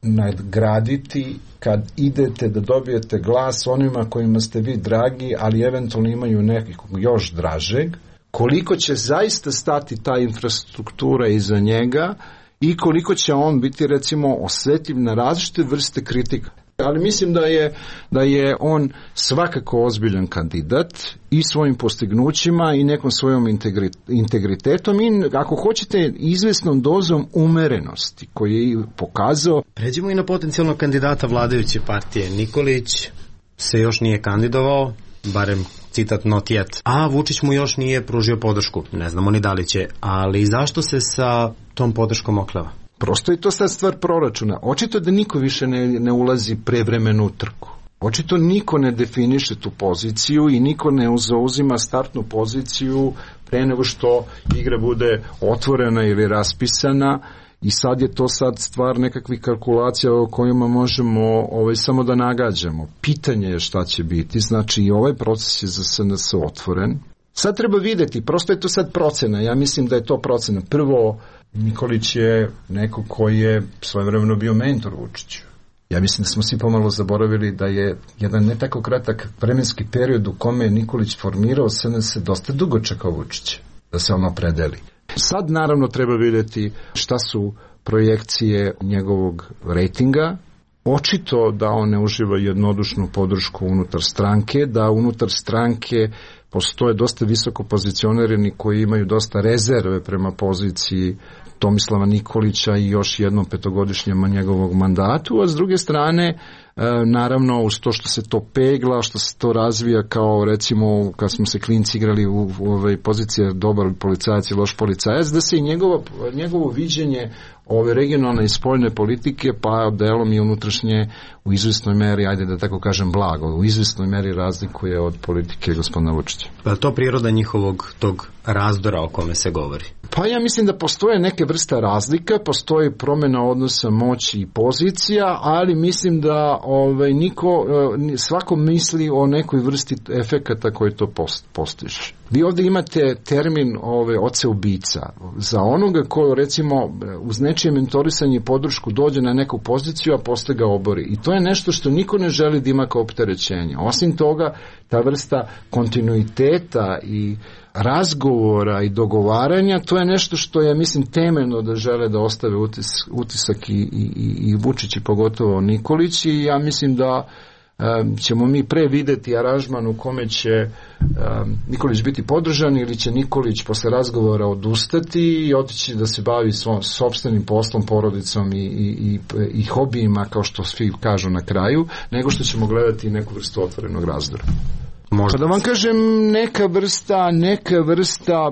nadgraditi kad idete da dobijete glas onima kojima ste vi dragi, ali eventualno imaju nekog još dražeg, koliko će zaista stati ta infrastruktura iza njega i koliko će on biti recimo osjetljiv na različite vrste kritika. Ali mislim da je on svakako ozbiljan kandidat i svojim postignućima i nekom svojom integritetom i ako hoćete izvesnom dozom umerenosti koji je pokazao. Pređimo i na potencijalnog kandidata vladajuće partije. Nikolić se još nije kandidovao, barem citat not yet. A Vučić mu još nije pružio podršku. Ne znamo ni da li će, ali zašto se sa tom podrškom okleva? Prosto je to sad stvar proračuna. Očito da niko više ne ulazi prevremenu trku. Očito niko ne definiše tu poziciju i niko ne zauzima startnu poziciju pre nego što igra bude otvorena ili raspisana i sad je to stvar nekakvih kalkulacija o kojima možemo samo da nagađamo. Pitanje je šta će biti, znači i ovaj proces je za SNS otvoren. Sad treba vidjeti, prosto je to sad procena, ja mislim da je to procena. Prvo, Nikolić je neko koji je svojevremeno bio mentor Vučiću. Ja mislim da smo svi pomalo zaboravili da je jedan ne tako kratak vremenski period u kome je Nikolić formirao SNS dosta dugo čekao Vučića da se ono predeli. Sad naravno treba vidjeti šta su projekcije njegovog rejtinga. Očito da on ne uživa jednodušnu podršku unutar stranke, da unutar stranke postoje dosta visoko pozicionirani koji imaju dosta rezerve prema poziciji Tomislava Nikolića i još jednom petogodišnjem njegovog mandatu, a s druge strane, naravno, uz to što se to pegla, što se to razvija kao recimo kad smo se klinci igrali u pozicije dobar policajac i loš policajac, da se i njegovo viđenje ove regionalne i spoljne politike, pa delom i unutrašnje u izvesnoj meri, ajde da tako kažem blago, u izvesnoj meri razlikuje od politike gospodina Vučića. Pa je to priroda njihovog tog razdora o kome se govori? Pa ja mislim da postoje neke vrste razlika, postoji promjena odnosa moći i pozicija, ali mislim da svako misli o nekoj vrsti efekata koji to postiže. Vi ovdje imate termin oca ubica. Za onoga ko recimo uz nečije mentorisanje i podršku dođe na neku poziciju, a posle ga obori. I to je nešto što niko ne želi da ima kao opterećenje. Osim toga, ta vrsta kontinuiteta i razgovora i dogovaranja, to je nešto što je, mislim, temeljno da žele da ostave utisak i Vučić i pogotovo Nikolić, i ja mislim da ćemo mi pre videti aranžman u kome će Nikolić biti podržan ili će Nikolić posle razgovora odustati i otići da se bavi sopstvenim poslom, porodicom i hobijima, kao što svi kažu na kraju, nego što ćemo gledati neku vrstu otvorenog razdora. Možda. Pa da vam kažem, neka vrsta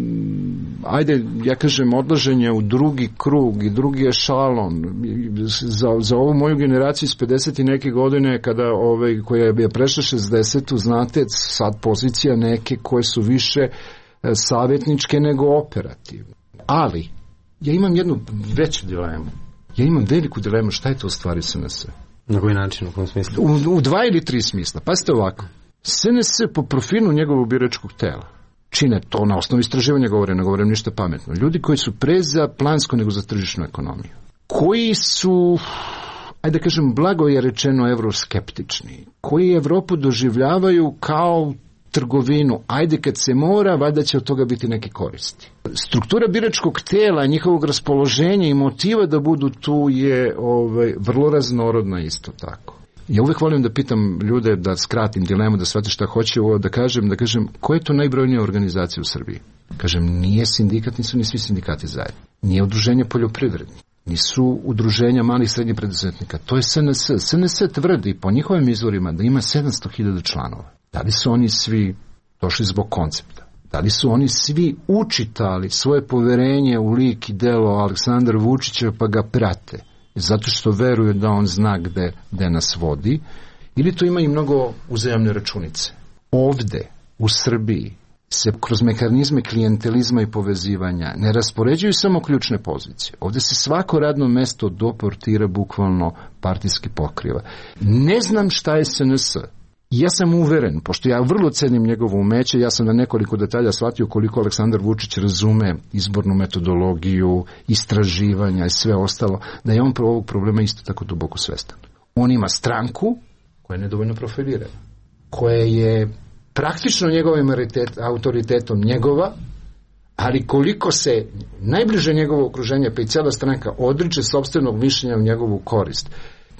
ajde, ja kažem, odlaženja u drugi krug i drugi ešalon za ovu moju generaciju iz 50 i neke godine, kada koja je prešla 60, znate, sad pozicija neke koje su više savjetničke nego operativne. Ali ja imam jednu veću dilemu. Ja imam veliku dilemu šta je to u stvari SNS. Na koji način, u kom smislu? U 2 ili 3 smisla. Pazite ovako. SNS po profilu njegovog biračkog tela čine, to na osnovu istraživanja ne govorim ništa pametno, ljudi koji su pre za plansko nego za tržišnu ekonomiju, koji su, ajde da kažem, blago je rečeno evroskeptični, koji Evropu doživljavaju kao trgovinu, ajde kad se mora, valjda će od toga biti neke koristi. Struktura biračkog tela, njihovog raspoloženja i motiva da budu tu je vrlo raznorodna isto tako. Ja uvek volim da pitam ljude, da skratim dilemu, da shvate šta hoće, da kažem, koja je to najbrojnija organizacija u Srbiji? Kažem, nije sindikat, nisu ni svi sindikati zajedno. Nije udruženje poljoprivrednika, nisu udruženja malih i srednjih preduzetnika. To je SNS. SNS tvrdi po njihovim izvorima da ima 700.000 članova. Da li su oni svi došli zbog koncepta? Da li su oni svi učitali svoje poverenje u lik i delo Aleksandra Vučića pa ga prate? Zato što veruju da on zna gde nas vodi, ili to ima i mnogo uzajamne računice. Ovde, u Srbiji, se kroz mehanizme klijentelizma i povezivanja ne raspoređuju samo ključne pozicije. Ovde se svako radno mesto do portira bukvalno partijski pokriva. Ne znam šta je SNS. Ja sam uveren, pošto ja vrlo cenim njegovo umeće, ja sam na nekoliko detalja shvatio koliko Aleksandar Vučić razume izbornu metodologiju, istraživanja i sve ostalo, da je on ovog problema isto tako duboko svestan. On ima stranku koja je nedovoljno profilirana, koja je praktično njegovim autoritetom njegova, ali koliko se najbliže njegovo okruženje, pa i cijela stranka, odriče sopstvenog mišljenja u njegovu korist.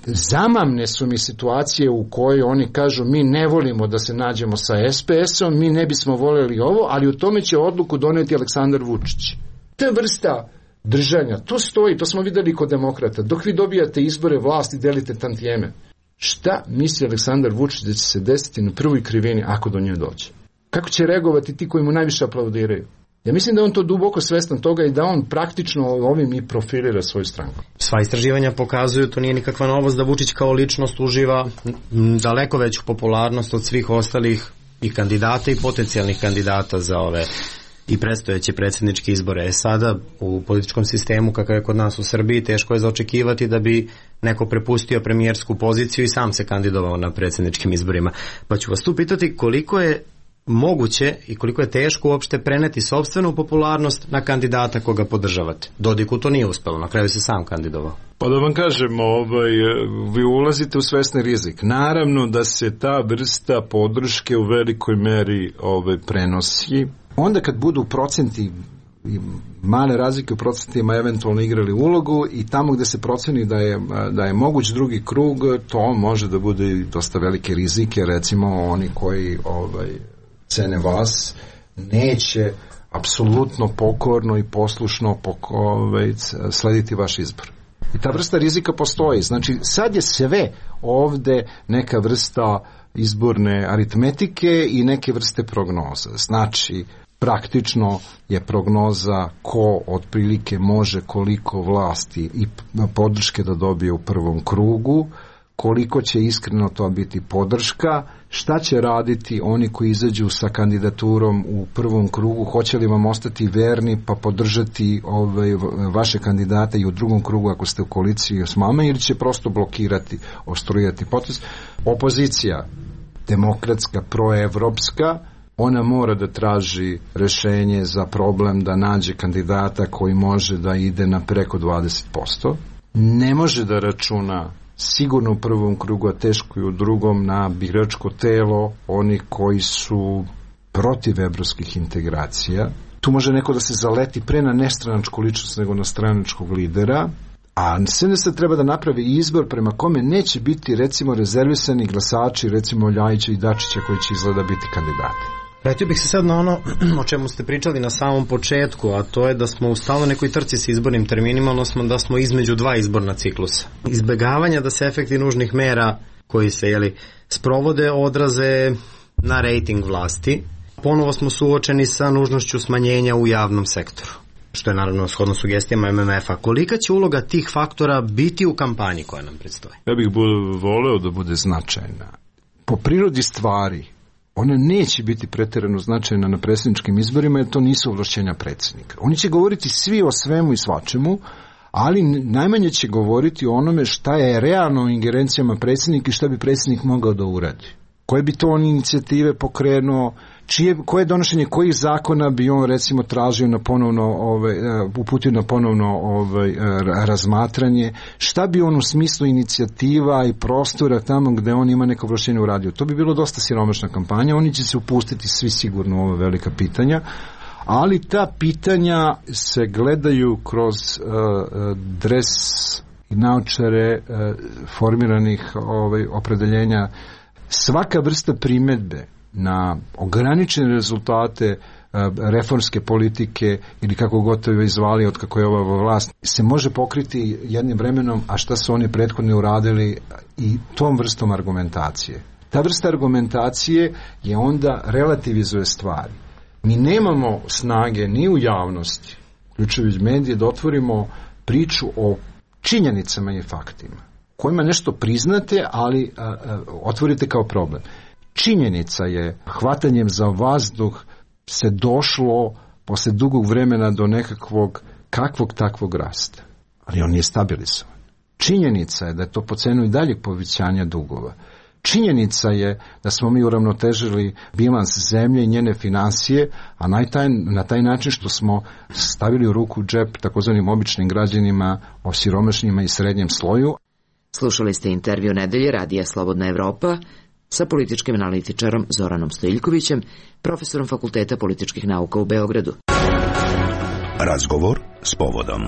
Zamamne su mi situacije u kojoj oni kažu mi ne volimo da se nađemo sa SPS-om, mi ne bismo voljeli ovo, ali u tome će odluku doneti Aleksandar Vučić. Ta vrsta držanja, to stoji, to smo videli kod demokrata. Dok vi dobijate izbore vlasti, delite tantijeme. Šta misli Aleksandar Vučić da će se desiti na prvoj krivini ako do nje dođe? Kako će reagovati ti koji mu najviše aplaudiraju? Ja mislim da on to duboko svestan toga i da on praktično ovim i profilira svoju stranku. Sva istraživanja pokazuju, to nije nikakva novost, da Vučić kao ličnost uživa daleko veću popularnost od svih ostalih i kandidata i potencijalnih kandidata za ove i predstojeće predsjedničke izbore. Sada u političkom sistemu kakav je kod nas u Srbiji teško je zaočekivati da bi neko prepustio premijersku poziciju i sam se kandidovao na predsjedničkim izborima. Pa ću vas tu pitati koliko je moguće i koliko je teško uopšte preneti sopstvenu popularnost na kandidata koga podržavate. Dodiku to nije uspelo, na kraju se sam kandidovao. Pa da vam kažem, vi ulazite u svesni rizik. Naravno da se ta vrsta podrške u velikoj meri prenosi. Onda kad budu procenti i male razlike u procentima eventualno igrali ulogu i tamo gde se proceni da je moguć drugi krug, to može da bude i dosta velike rizike, recimo oni koji cene vas, neće apsolutno pokorno i poslušno slediti vaš izbor. I ta vrsta rizika postoji. Znači, sad je sve ovde neka vrsta izborne aritmetike i neke vrste prognoza. Znači, praktično je prognoza ko otprilike može koliko vlasti i podrške da dobije u prvom krugu, koliko će iskreno to biti podrška, šta će raditi oni koji izađu sa kandidaturom u prvom krugu, hoće li vam ostati verni pa podržati vaše kandidate i u drugom krugu ako ste u koaliciji s vama, ili će prosto blokirati, obstruirati potez. Opozicija demokratska, proevropska, ona mora da traži rešenje za problem da nađe kandidata koji može da ide na preko 20%. Ne može da računa sigurno u prvom krugu, a teško i u drugom, na biračko telo onih koji su protiv evropskih integracija. Tu može neko da se zaleti pre na nestranačku ličnost nego na stranačkog lidera, a se treba da napravi izbor prema kome neće biti recimo rezervisani glasači recimo Ljajića i Dačića koji će izgleda biti kandidati. Vratio bih se sad na ono o čemu ste pričali na samom početku, a to je da smo u stalno nekoj trci sa izbornim terminima, odnosno da smo između dva izborna ciklusa. Izbegavanja da se efekti nužnih mera koji se sprovode odraze na rejting vlasti. Ponovo smo suočeni sa nužnošću smanjenja u javnom sektoru, što je naravno shodno sugestijama MMF-a. Kolika će uloga tih faktora biti u kampanji koja nam predstoji? Ja bih voleo da bude značajna. Po prirodi stvari, ona neće biti pretjerano značajna na predsjedničkim izborima jer to nisu ovlašćenja predsjednika. Oni će govoriti svi o svemu i svačemu, ali najmanje će govoriti o onome šta je realno u ingerencijama predsjednika i šta bi predsjednik mogao da uradi. Koje bi to on inicijative pokrenuo, koje donošenje kojih zakona bi on recimo tražio na ponovno uputio na ponovno razmatranje, šta bi on u smislu inicijativa i prostora tamo gde on ima neko ovlašćenje uradio. To bi bilo dosta siromašna kampanja, oni će se upustiti svi sigurno u ova velika pitanja, ali ta pitanja se gledaju kroz dres i naočare formiranih opredeljenja. Svaka vrsta primedbe na ograničene rezultate reformske politike ili kako god to je zvali od kako je ova vlast se može pokriti jednim vremenom, a šta su oni prethodno uradili i tom vrstom argumentacije. Ta vrsta argumentacije je onda relativizuje stvari. Mi nemamo snage ni u javnosti, uključujući medije, da otvorimo priču o činjenicama i faktima kojima nešto priznate, ali otvorite kao problem. Činjenica je, hvatanjem za vazduh se došlo posle dugog vremena do nekakvog kakvog takvog rasta, ali on nije stabilizovan. Činjenica je da je to po cenu i daljeg povećanja dugova. Činjenica je da smo mi uravnotežili bilans zemlje i njene finansije, a na taj način što smo stavili u ruku džep takozvanim običnim građanima, osiromašnjima i srednjem sloju. Slušali ste intervju nedelje Radija Slobodna Evropa sa političkim analitičarom Zoranom Stojiljkovićem, profesorom Fakulteta političkih nauka u Beogradu. Razgovor s povodom.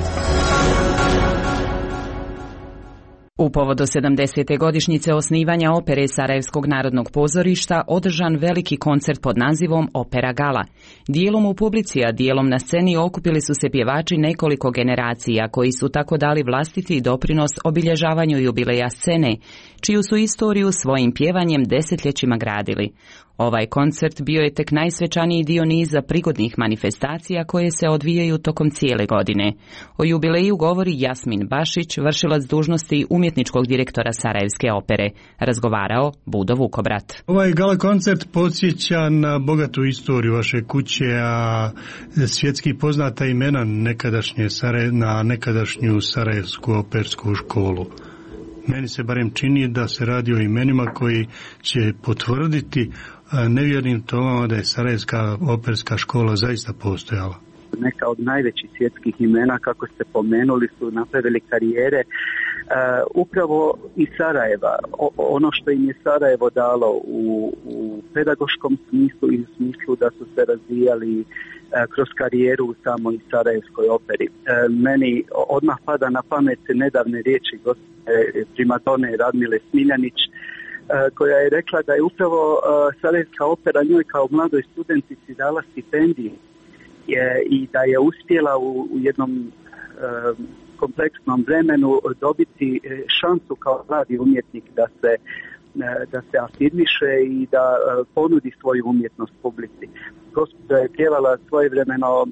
U povodu 70. godišnjice osnivanja opere Sarajevskog narodnog pozorišta održan veliki koncert pod nazivom Opera Gala. Dijelom u publici, a dijelom na sceni okupili su se pjevači nekoliko generacija koji su tako dali vlastiti doprinos obilježavanju jubileja scene, čiju su istoriju svojim pjevanjem desetljećima gradili. Ovaj koncert bio je tek najsvečaniji dio niza prigodnih manifestacija koje se odvijaju tokom cijele godine. O jubileju govori Jasmin Bašić, vršilac dužnosti umjetničkog direktora Sarajevske opere. Razgovarao Budo Vukobrat. Ovaj gala koncert podsjeća na bogatu istoriju vaše kuće, a svjetski poznata imena na nekadašnju Sarajevsku opersku školu. Meni se barem čini da se radi o imenima koji će potvrditi nevjernim tomama da je Sarajevska operska škola zaista postojala. Neka od najvećih svjetskih imena, kako ste pomenuli, su napravili karijere upravo iz Sarajeva. Ono što im je Sarajevo dalo u pedagoškom smislu i u smislu da su se razvijali kroz karijeru u samoj Sarajevskoj operi. Meni odmah pada na pamet nedavne riječi primadone Radmile Smiljanić, koja je rekla da je upravo Sarajevska opera njoj kao mladoj studentici dala stipendiju i da je uspjela u jednom kompleksnom vremenu dobiti šansu kao mladi umjetnik da se afirmiše i da ponudi svoju umjetnost publici. Gospođa je pjevala svojevremeno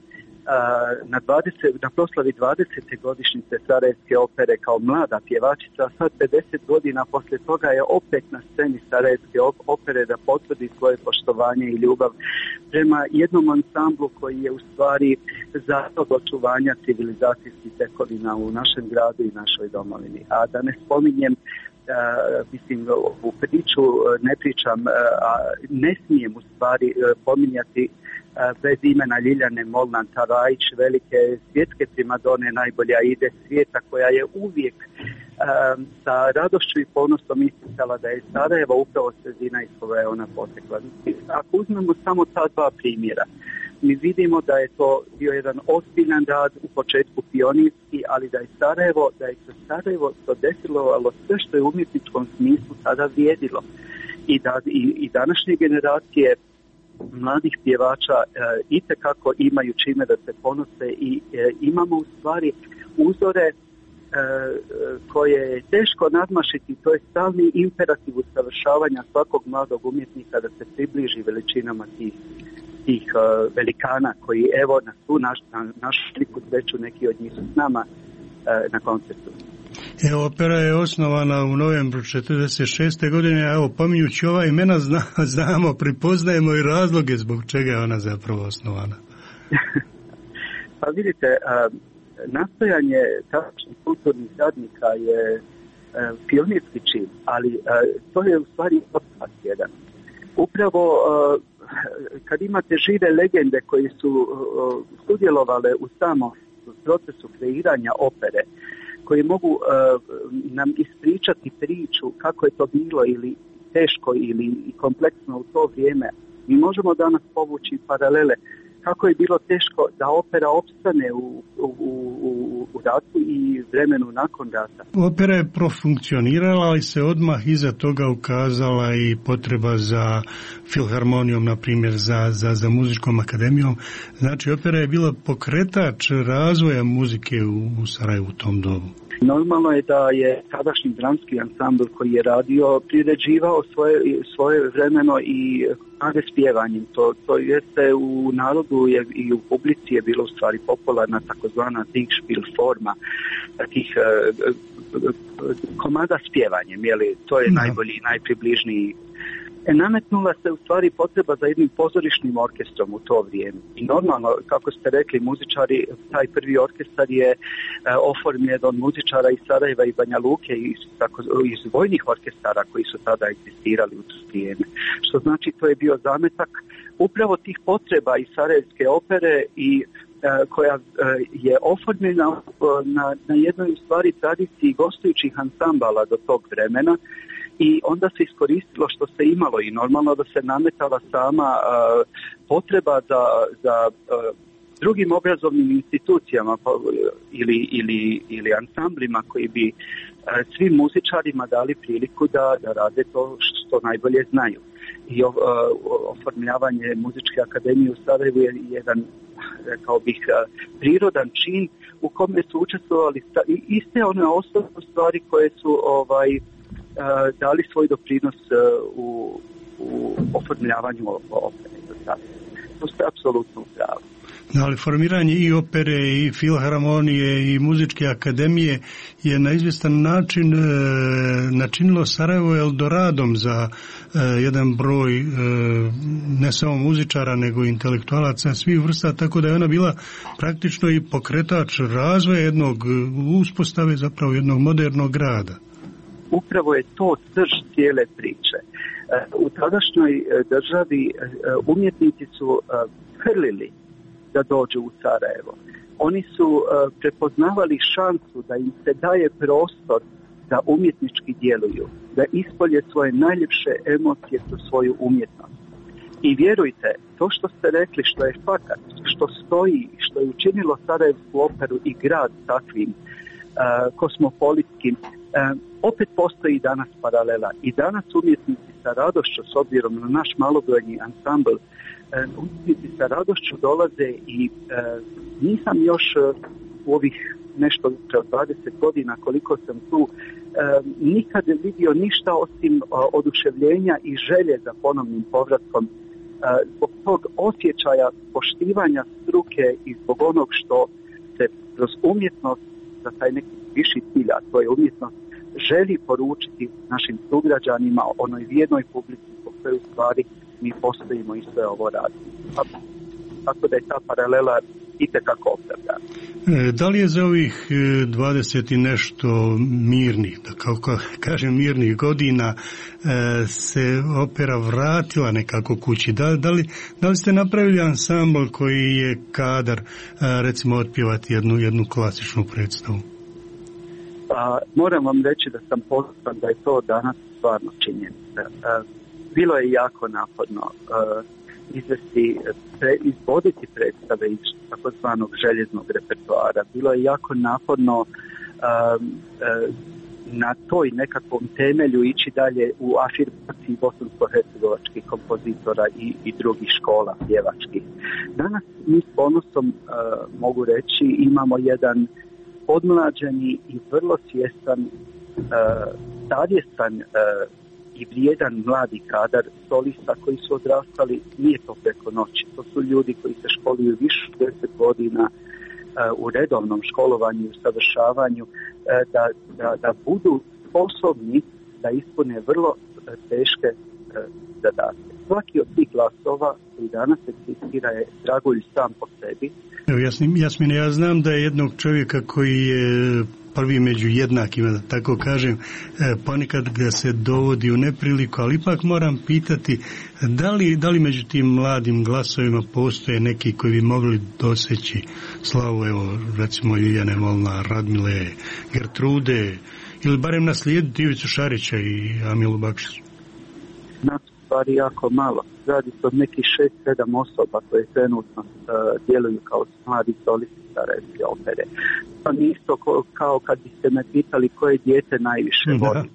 na proslavi 20. godišnjice Sarajevske opere kao mlada pjevačica, a sad 50 godina poslije toga je opet na sceni Sarajevske opere da potvrdi svoje poštovanje i ljubav prema jednom ansamblu koji je u stvari zato očuvanja civilizacijskih tekovina u našem gradu i našoj domovini. A da ne spominjem mislim, u priču ne pričam, ne smijem u stvari pominjati bez imena Ljiljane Molnar-Tarajić, velike svjetske primadone, najbolja ide svijeta, koja je uvijek sa radošću i ponosom isticala da je Sarajevo upravo sredina iz koje je ona potekla. Ako uzmemo samo ta dva primjera, mi vidimo da je to bio jedan ozbiljan rad u početku pionirski, ali da je se Sarajevo to desilo sve što je u umjetničkom smislu tada vrijedilo. I današnje generacije mladih pjevača itekako imaju čime da se ponose i imamo u stvari uzore koje je teško nadmašiti. To je stalni imperativ usavršavanja svakog mladog umjetnika da se približi veličinama tih velikana koji evo na tu našu sliku sreću, neki od njih su s nama na koncertu. Opera je osnovana u novembru 1946. godine, a evo pominjući ova imena znamo, pripoznajemo i razloge zbog čega je ona zapravo osnovana. Pa vidite, nastojanje tadašnjih kulturnih radnika je pionirski čin, ali to je u stvari otpad jedan. Upravo kad imate žive legende koji su sudjelovale u samom procesu kreiranja opere, koji mogu nam ispričati priču kako je to bilo ili teško ili kompleksno u to vrijeme, mi možemo danas povući paralele kako je bilo teško da opera opstane u ratu i vremenu nakon rata. Opera je profunkcionirala, ali se odmah iza toga ukazala i potreba za filharmonijom, na primjer za muzičkom akademijom. Znači, opera je bila pokretač razvoja muzike u Sarajevu u tom dobu. Normalno je da je tadašnji dramski ansambl koji je radio priređivao svoje vremeno i s pjevanjem. To jeste u narodu i u publici je bilo u stvari popularna takozvana Singspiel forma tih komada s pjevanjem. To je najbolji i najpribližniji. Nametnula se u stvari potreba za jednim pozorišnim orkestrom u to vrijeme. I normalno, kako ste rekli, muzičari, taj prvi orkestar je oformljen od muzičara iz Sarajeva i Banja Luke iz vojnih orkestara koji su tada egzistirali u to vrijeme. Što znači, to je bio zametak upravo tih potreba iz Sarajevske opere i koja je oformljena na jednoj stvari tradiciji gostujućih ansambala do tog vremena. I onda se iskoristilo što se imalo i normalno da se nametala sama potreba za drugim obrazovnim institucijama ili ansamblima koji bi svim muzičarima dali priliku da rade to što najbolje znaju. I oformljavanje Muzičke akademije u Sarajevu je jedan, rekao bih, prirodan čin u kome su učestvovali iste one osnovne stvari koje su dali svoj doprinos u oformljavanju opere. To ste apsolutno pravo. Ali formiranje i opere i filharmonije i muzičke akademije je na izvjestan način načinilo Sarajevo Eldoradom za jedan broj ne samo muzičara nego i intelektualaca svih vrsta, tako da je ona bila praktično i pokretač razvoja jednog uspostave zapravo jednog modernog grada. Upravo je to srž cijele priče. U tadašnjoj državi umjetnici su hrlili da dođu u Sarajevo. Oni su prepoznavali šansu da im se daje prostor da umjetnički djeluju, da ispolje svoje najljepše emocije kroz svoju umjetnost. I vjerujte, to što ste rekli, što je fakat, što stoji, što je učinilo Sarajevsku operu i grad takvim kosmopolitskim, opet postoji danas paralela. I danas umjetnici sa radošću, s obzirom na naš malobrojni ansambl, umjetnici sa radošću dolaze i nisam još u ovih nešto od 20 godina koliko sam tu nikad vidio ništa osim oduševljenja i želje za ponovnim povratkom, zbog tog osjećaja poštivanja struke i zbog onog što se kroz umjetnost za taj neki viši cilj, a to je umjetnost, želi poručiti našim sugrađanima, onoj vjernoj publici po kojoj u stvari mi postojimo i sve ovo radimo. Tako da je ta paralela itekako opravdano. Da li je za ovih 20 i nešto mirnih, da kako kažem mirnih godina, se opera vratila nekako kući? Da li ste napravili ansambl koji je kadar, recimo, otpjevati jednu klasičnu predstavu? Moram vam reći da sam ponosan da je to danas stvarno činjenica. Bilo je jako naporno izvoditi predstave iz takozvanog željeznog repertoara. Bilo je jako naporno na toj nekakvom temelju ići dalje u afirmaciji bosansko-hercegovačkih kompozitora i drugih škola pjevačkih. Danas mi s ponosom mogu reći imamo jedan podmlađeni i vrlo svjestan, savjestan i vrijedan mladi kadar solista koji su odrastali, nije to preko noći. To su ljudi koji se školuju više od 10 godina u redovnom školovanju i usavršavanju, da budu sposobni da ispune vrlo teške zadatke. Svaki od tih glasova koji danas egzistira je dragulj sam po sebi. Evo, Jasmine, ja znam da je jednog čovjeka koji je prvi među jednakima, da tako kažem, ponekad ga se dovodi u nepriliku, ali ipak moram pitati da li među tim mladim glasovima postoje neki koji bi mogli doseći slavu, evo, recimo Ljiljane Molnar, Radmile, Gertrude, ili barem naslijediti Ivicu Šarića i Amilu Bakšić? Na stvari jako malo. Radi se od nekih 6-7 osoba koje trenutno djeluju kao mladi solisti Sarajevske opere. Pa isto kao kad biste me pitali koje dijete najviše volim.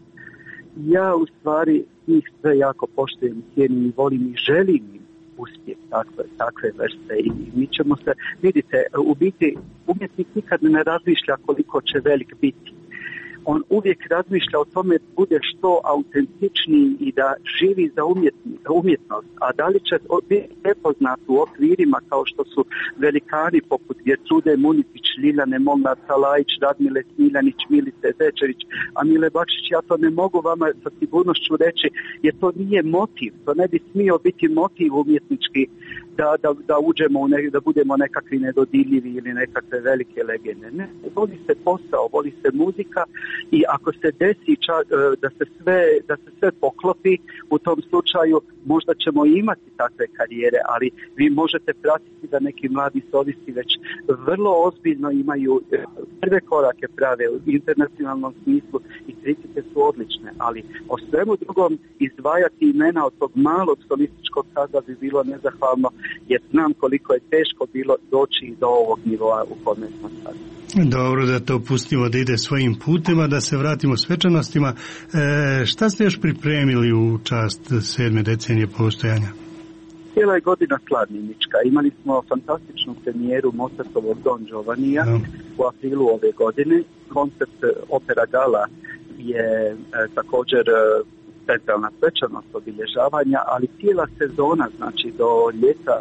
Ja u stvari njih sve jako poštujem, cijenim i volim i želim im uspjeh takve vrste. I mi ćemo se, vidite, u biti umjetnik nikad ne razmišlja koliko će velik biti. On uvijek razmišlja o tome bude što autentičniji i da živi za umjetnost. A da li će biti prepoznat u okvirima kao što su velikani poput Gertrude Munitić, Ljiljane Molnar, Salajić, Radmile Smiljanić, Milice Zečević, a Mile Bakšić, ja to ne mogu vama sa sigurnošću reći, jer to nije motiv. To ne bi smio biti motiv umjetnički da uđemo da budemo nekakvi nedodirljivi ili nekakve velike legende. Ne, voli se posao, voli se muzika i ako se desi da se sve poklopi, u tom slučaju možda ćemo imati takve karijere, ali vi možete pratiti da neki mladi solisti već vrlo ozbiljno imaju prve korake prave u internacionalnom smislu i kritike su odlične, ali o svemu drugom izdvajati imena od tog malog solističkog kada bi bilo nezahvalno, jer znam koliko je teško bilo doći do ovog nivoa u kome smo sad. Dobro, da to pustimo da ide svojim putima, da se vratimo svečanostima. Šta ste još pripremili u čast 7. decenije postojanja? Cijela je godina slavljenička. Imali smo fantastičnu premijeru Mozartovog Don Giovannija u aprilu ove godine. Koncert Opera Gala je također centralna svečanost obilježavanja, ali cijela sezona, znači do ljeta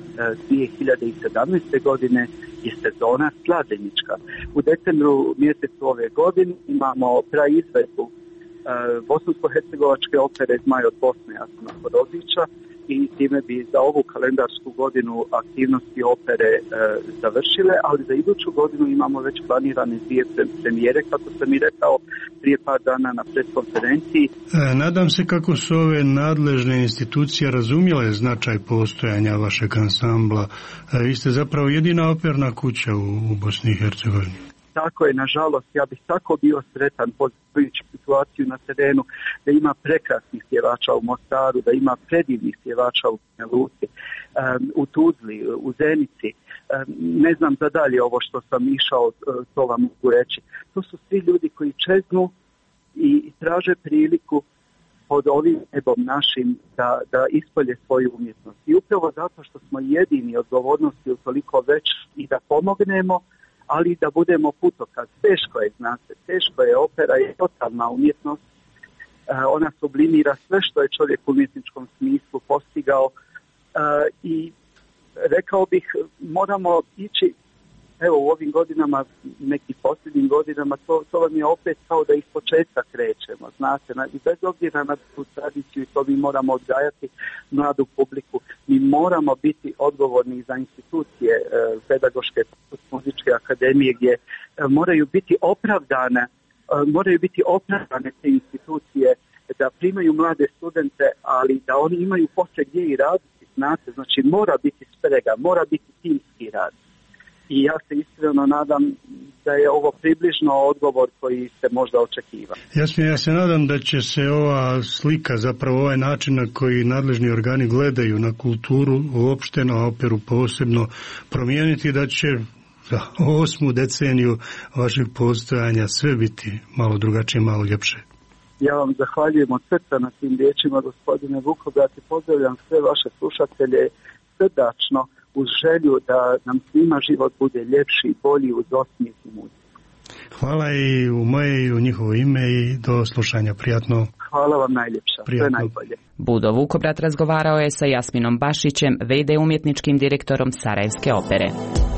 2017. godine je sezona slavljenička. U decembru mjesecu ove godine imamo praizvedbu bosansko-hercegovačke opere Zmaj od Bosne Jasna Horozića i time bi za ovu kalendarsku godinu aktivnosti opere završile, ali za iduću godinu imamo već planirane 2 premijere, kako sam i rekao prije par dana na preskonferenciji. Nadam se kako su ove nadležne institucije razumjele značaj postojanja vašeg ansambla. Vi ste zapravo jedina operna kuća u Bosni i Hercegovini. Tako je, nažalost, ja bih tako bio sretan poznajući situaciju na terenu, da ima prekrasnih pjevača u Mostaru, da ima predivnih pjevača u Banja Luci, u Tuzli, u Zenici. Ne znam za dalje ovo što sam išao, to vam mogu reći. To su svi ljudi koji čeznu i traže priliku pod ovim nebom našim da ispolje svoju umjetnost. I upravo zato što smo jedini odgovornosti utoliko već i da pomognemo, ali da budemo putokaz. Teško je, znate, teško je, opera je totalna umjetnost, ona sublimira sve što je čovjek u umjetničkom smislu postigao i rekao bih, moramo ići evo u ovim godinama, nekim posljednjim godinama, to vam je opet kao da iz početka krećemo, znate, i bez obzira na tu tradiciju i to mi moramo odgajati mladu publiku, mi moramo biti odgovorni za institucije pedagoške muzičke akademije gdje moraju biti opravdane te institucije da primaju mlade studente, ali da oni imaju poslije gdje i raditi, znate, znači mora biti sprega, mora biti timski rad. I ja se iskreno nadam da je ovo približno odgovor koji se možda očekiva. Ja se nadam da će se ova slika, zapravo ovaj način na koji nadležni organi gledaju na kulturu uopšte, na operu posebno, promijeniti, da će za 8. deceniju vašeg postojanja sve biti malo drugačije, malo ljepše. Ja vam zahvaljujem od srca na tim riječima, gospodine Vukobrat, i pozdravljam sve vaše slušatelje srdačno, uz želju da nam svima život bude ljepši i bolji uz osmijeh i muziku. Hvala i u moje i u njihovo ime i do slušanja. Prijatno. Hvala vam najljepša. Sve najbolje. Budo Vukobrat razgovarao je sa Jasminom Bašićem, v.d. umjetničkim direktorom Sarajevske opere.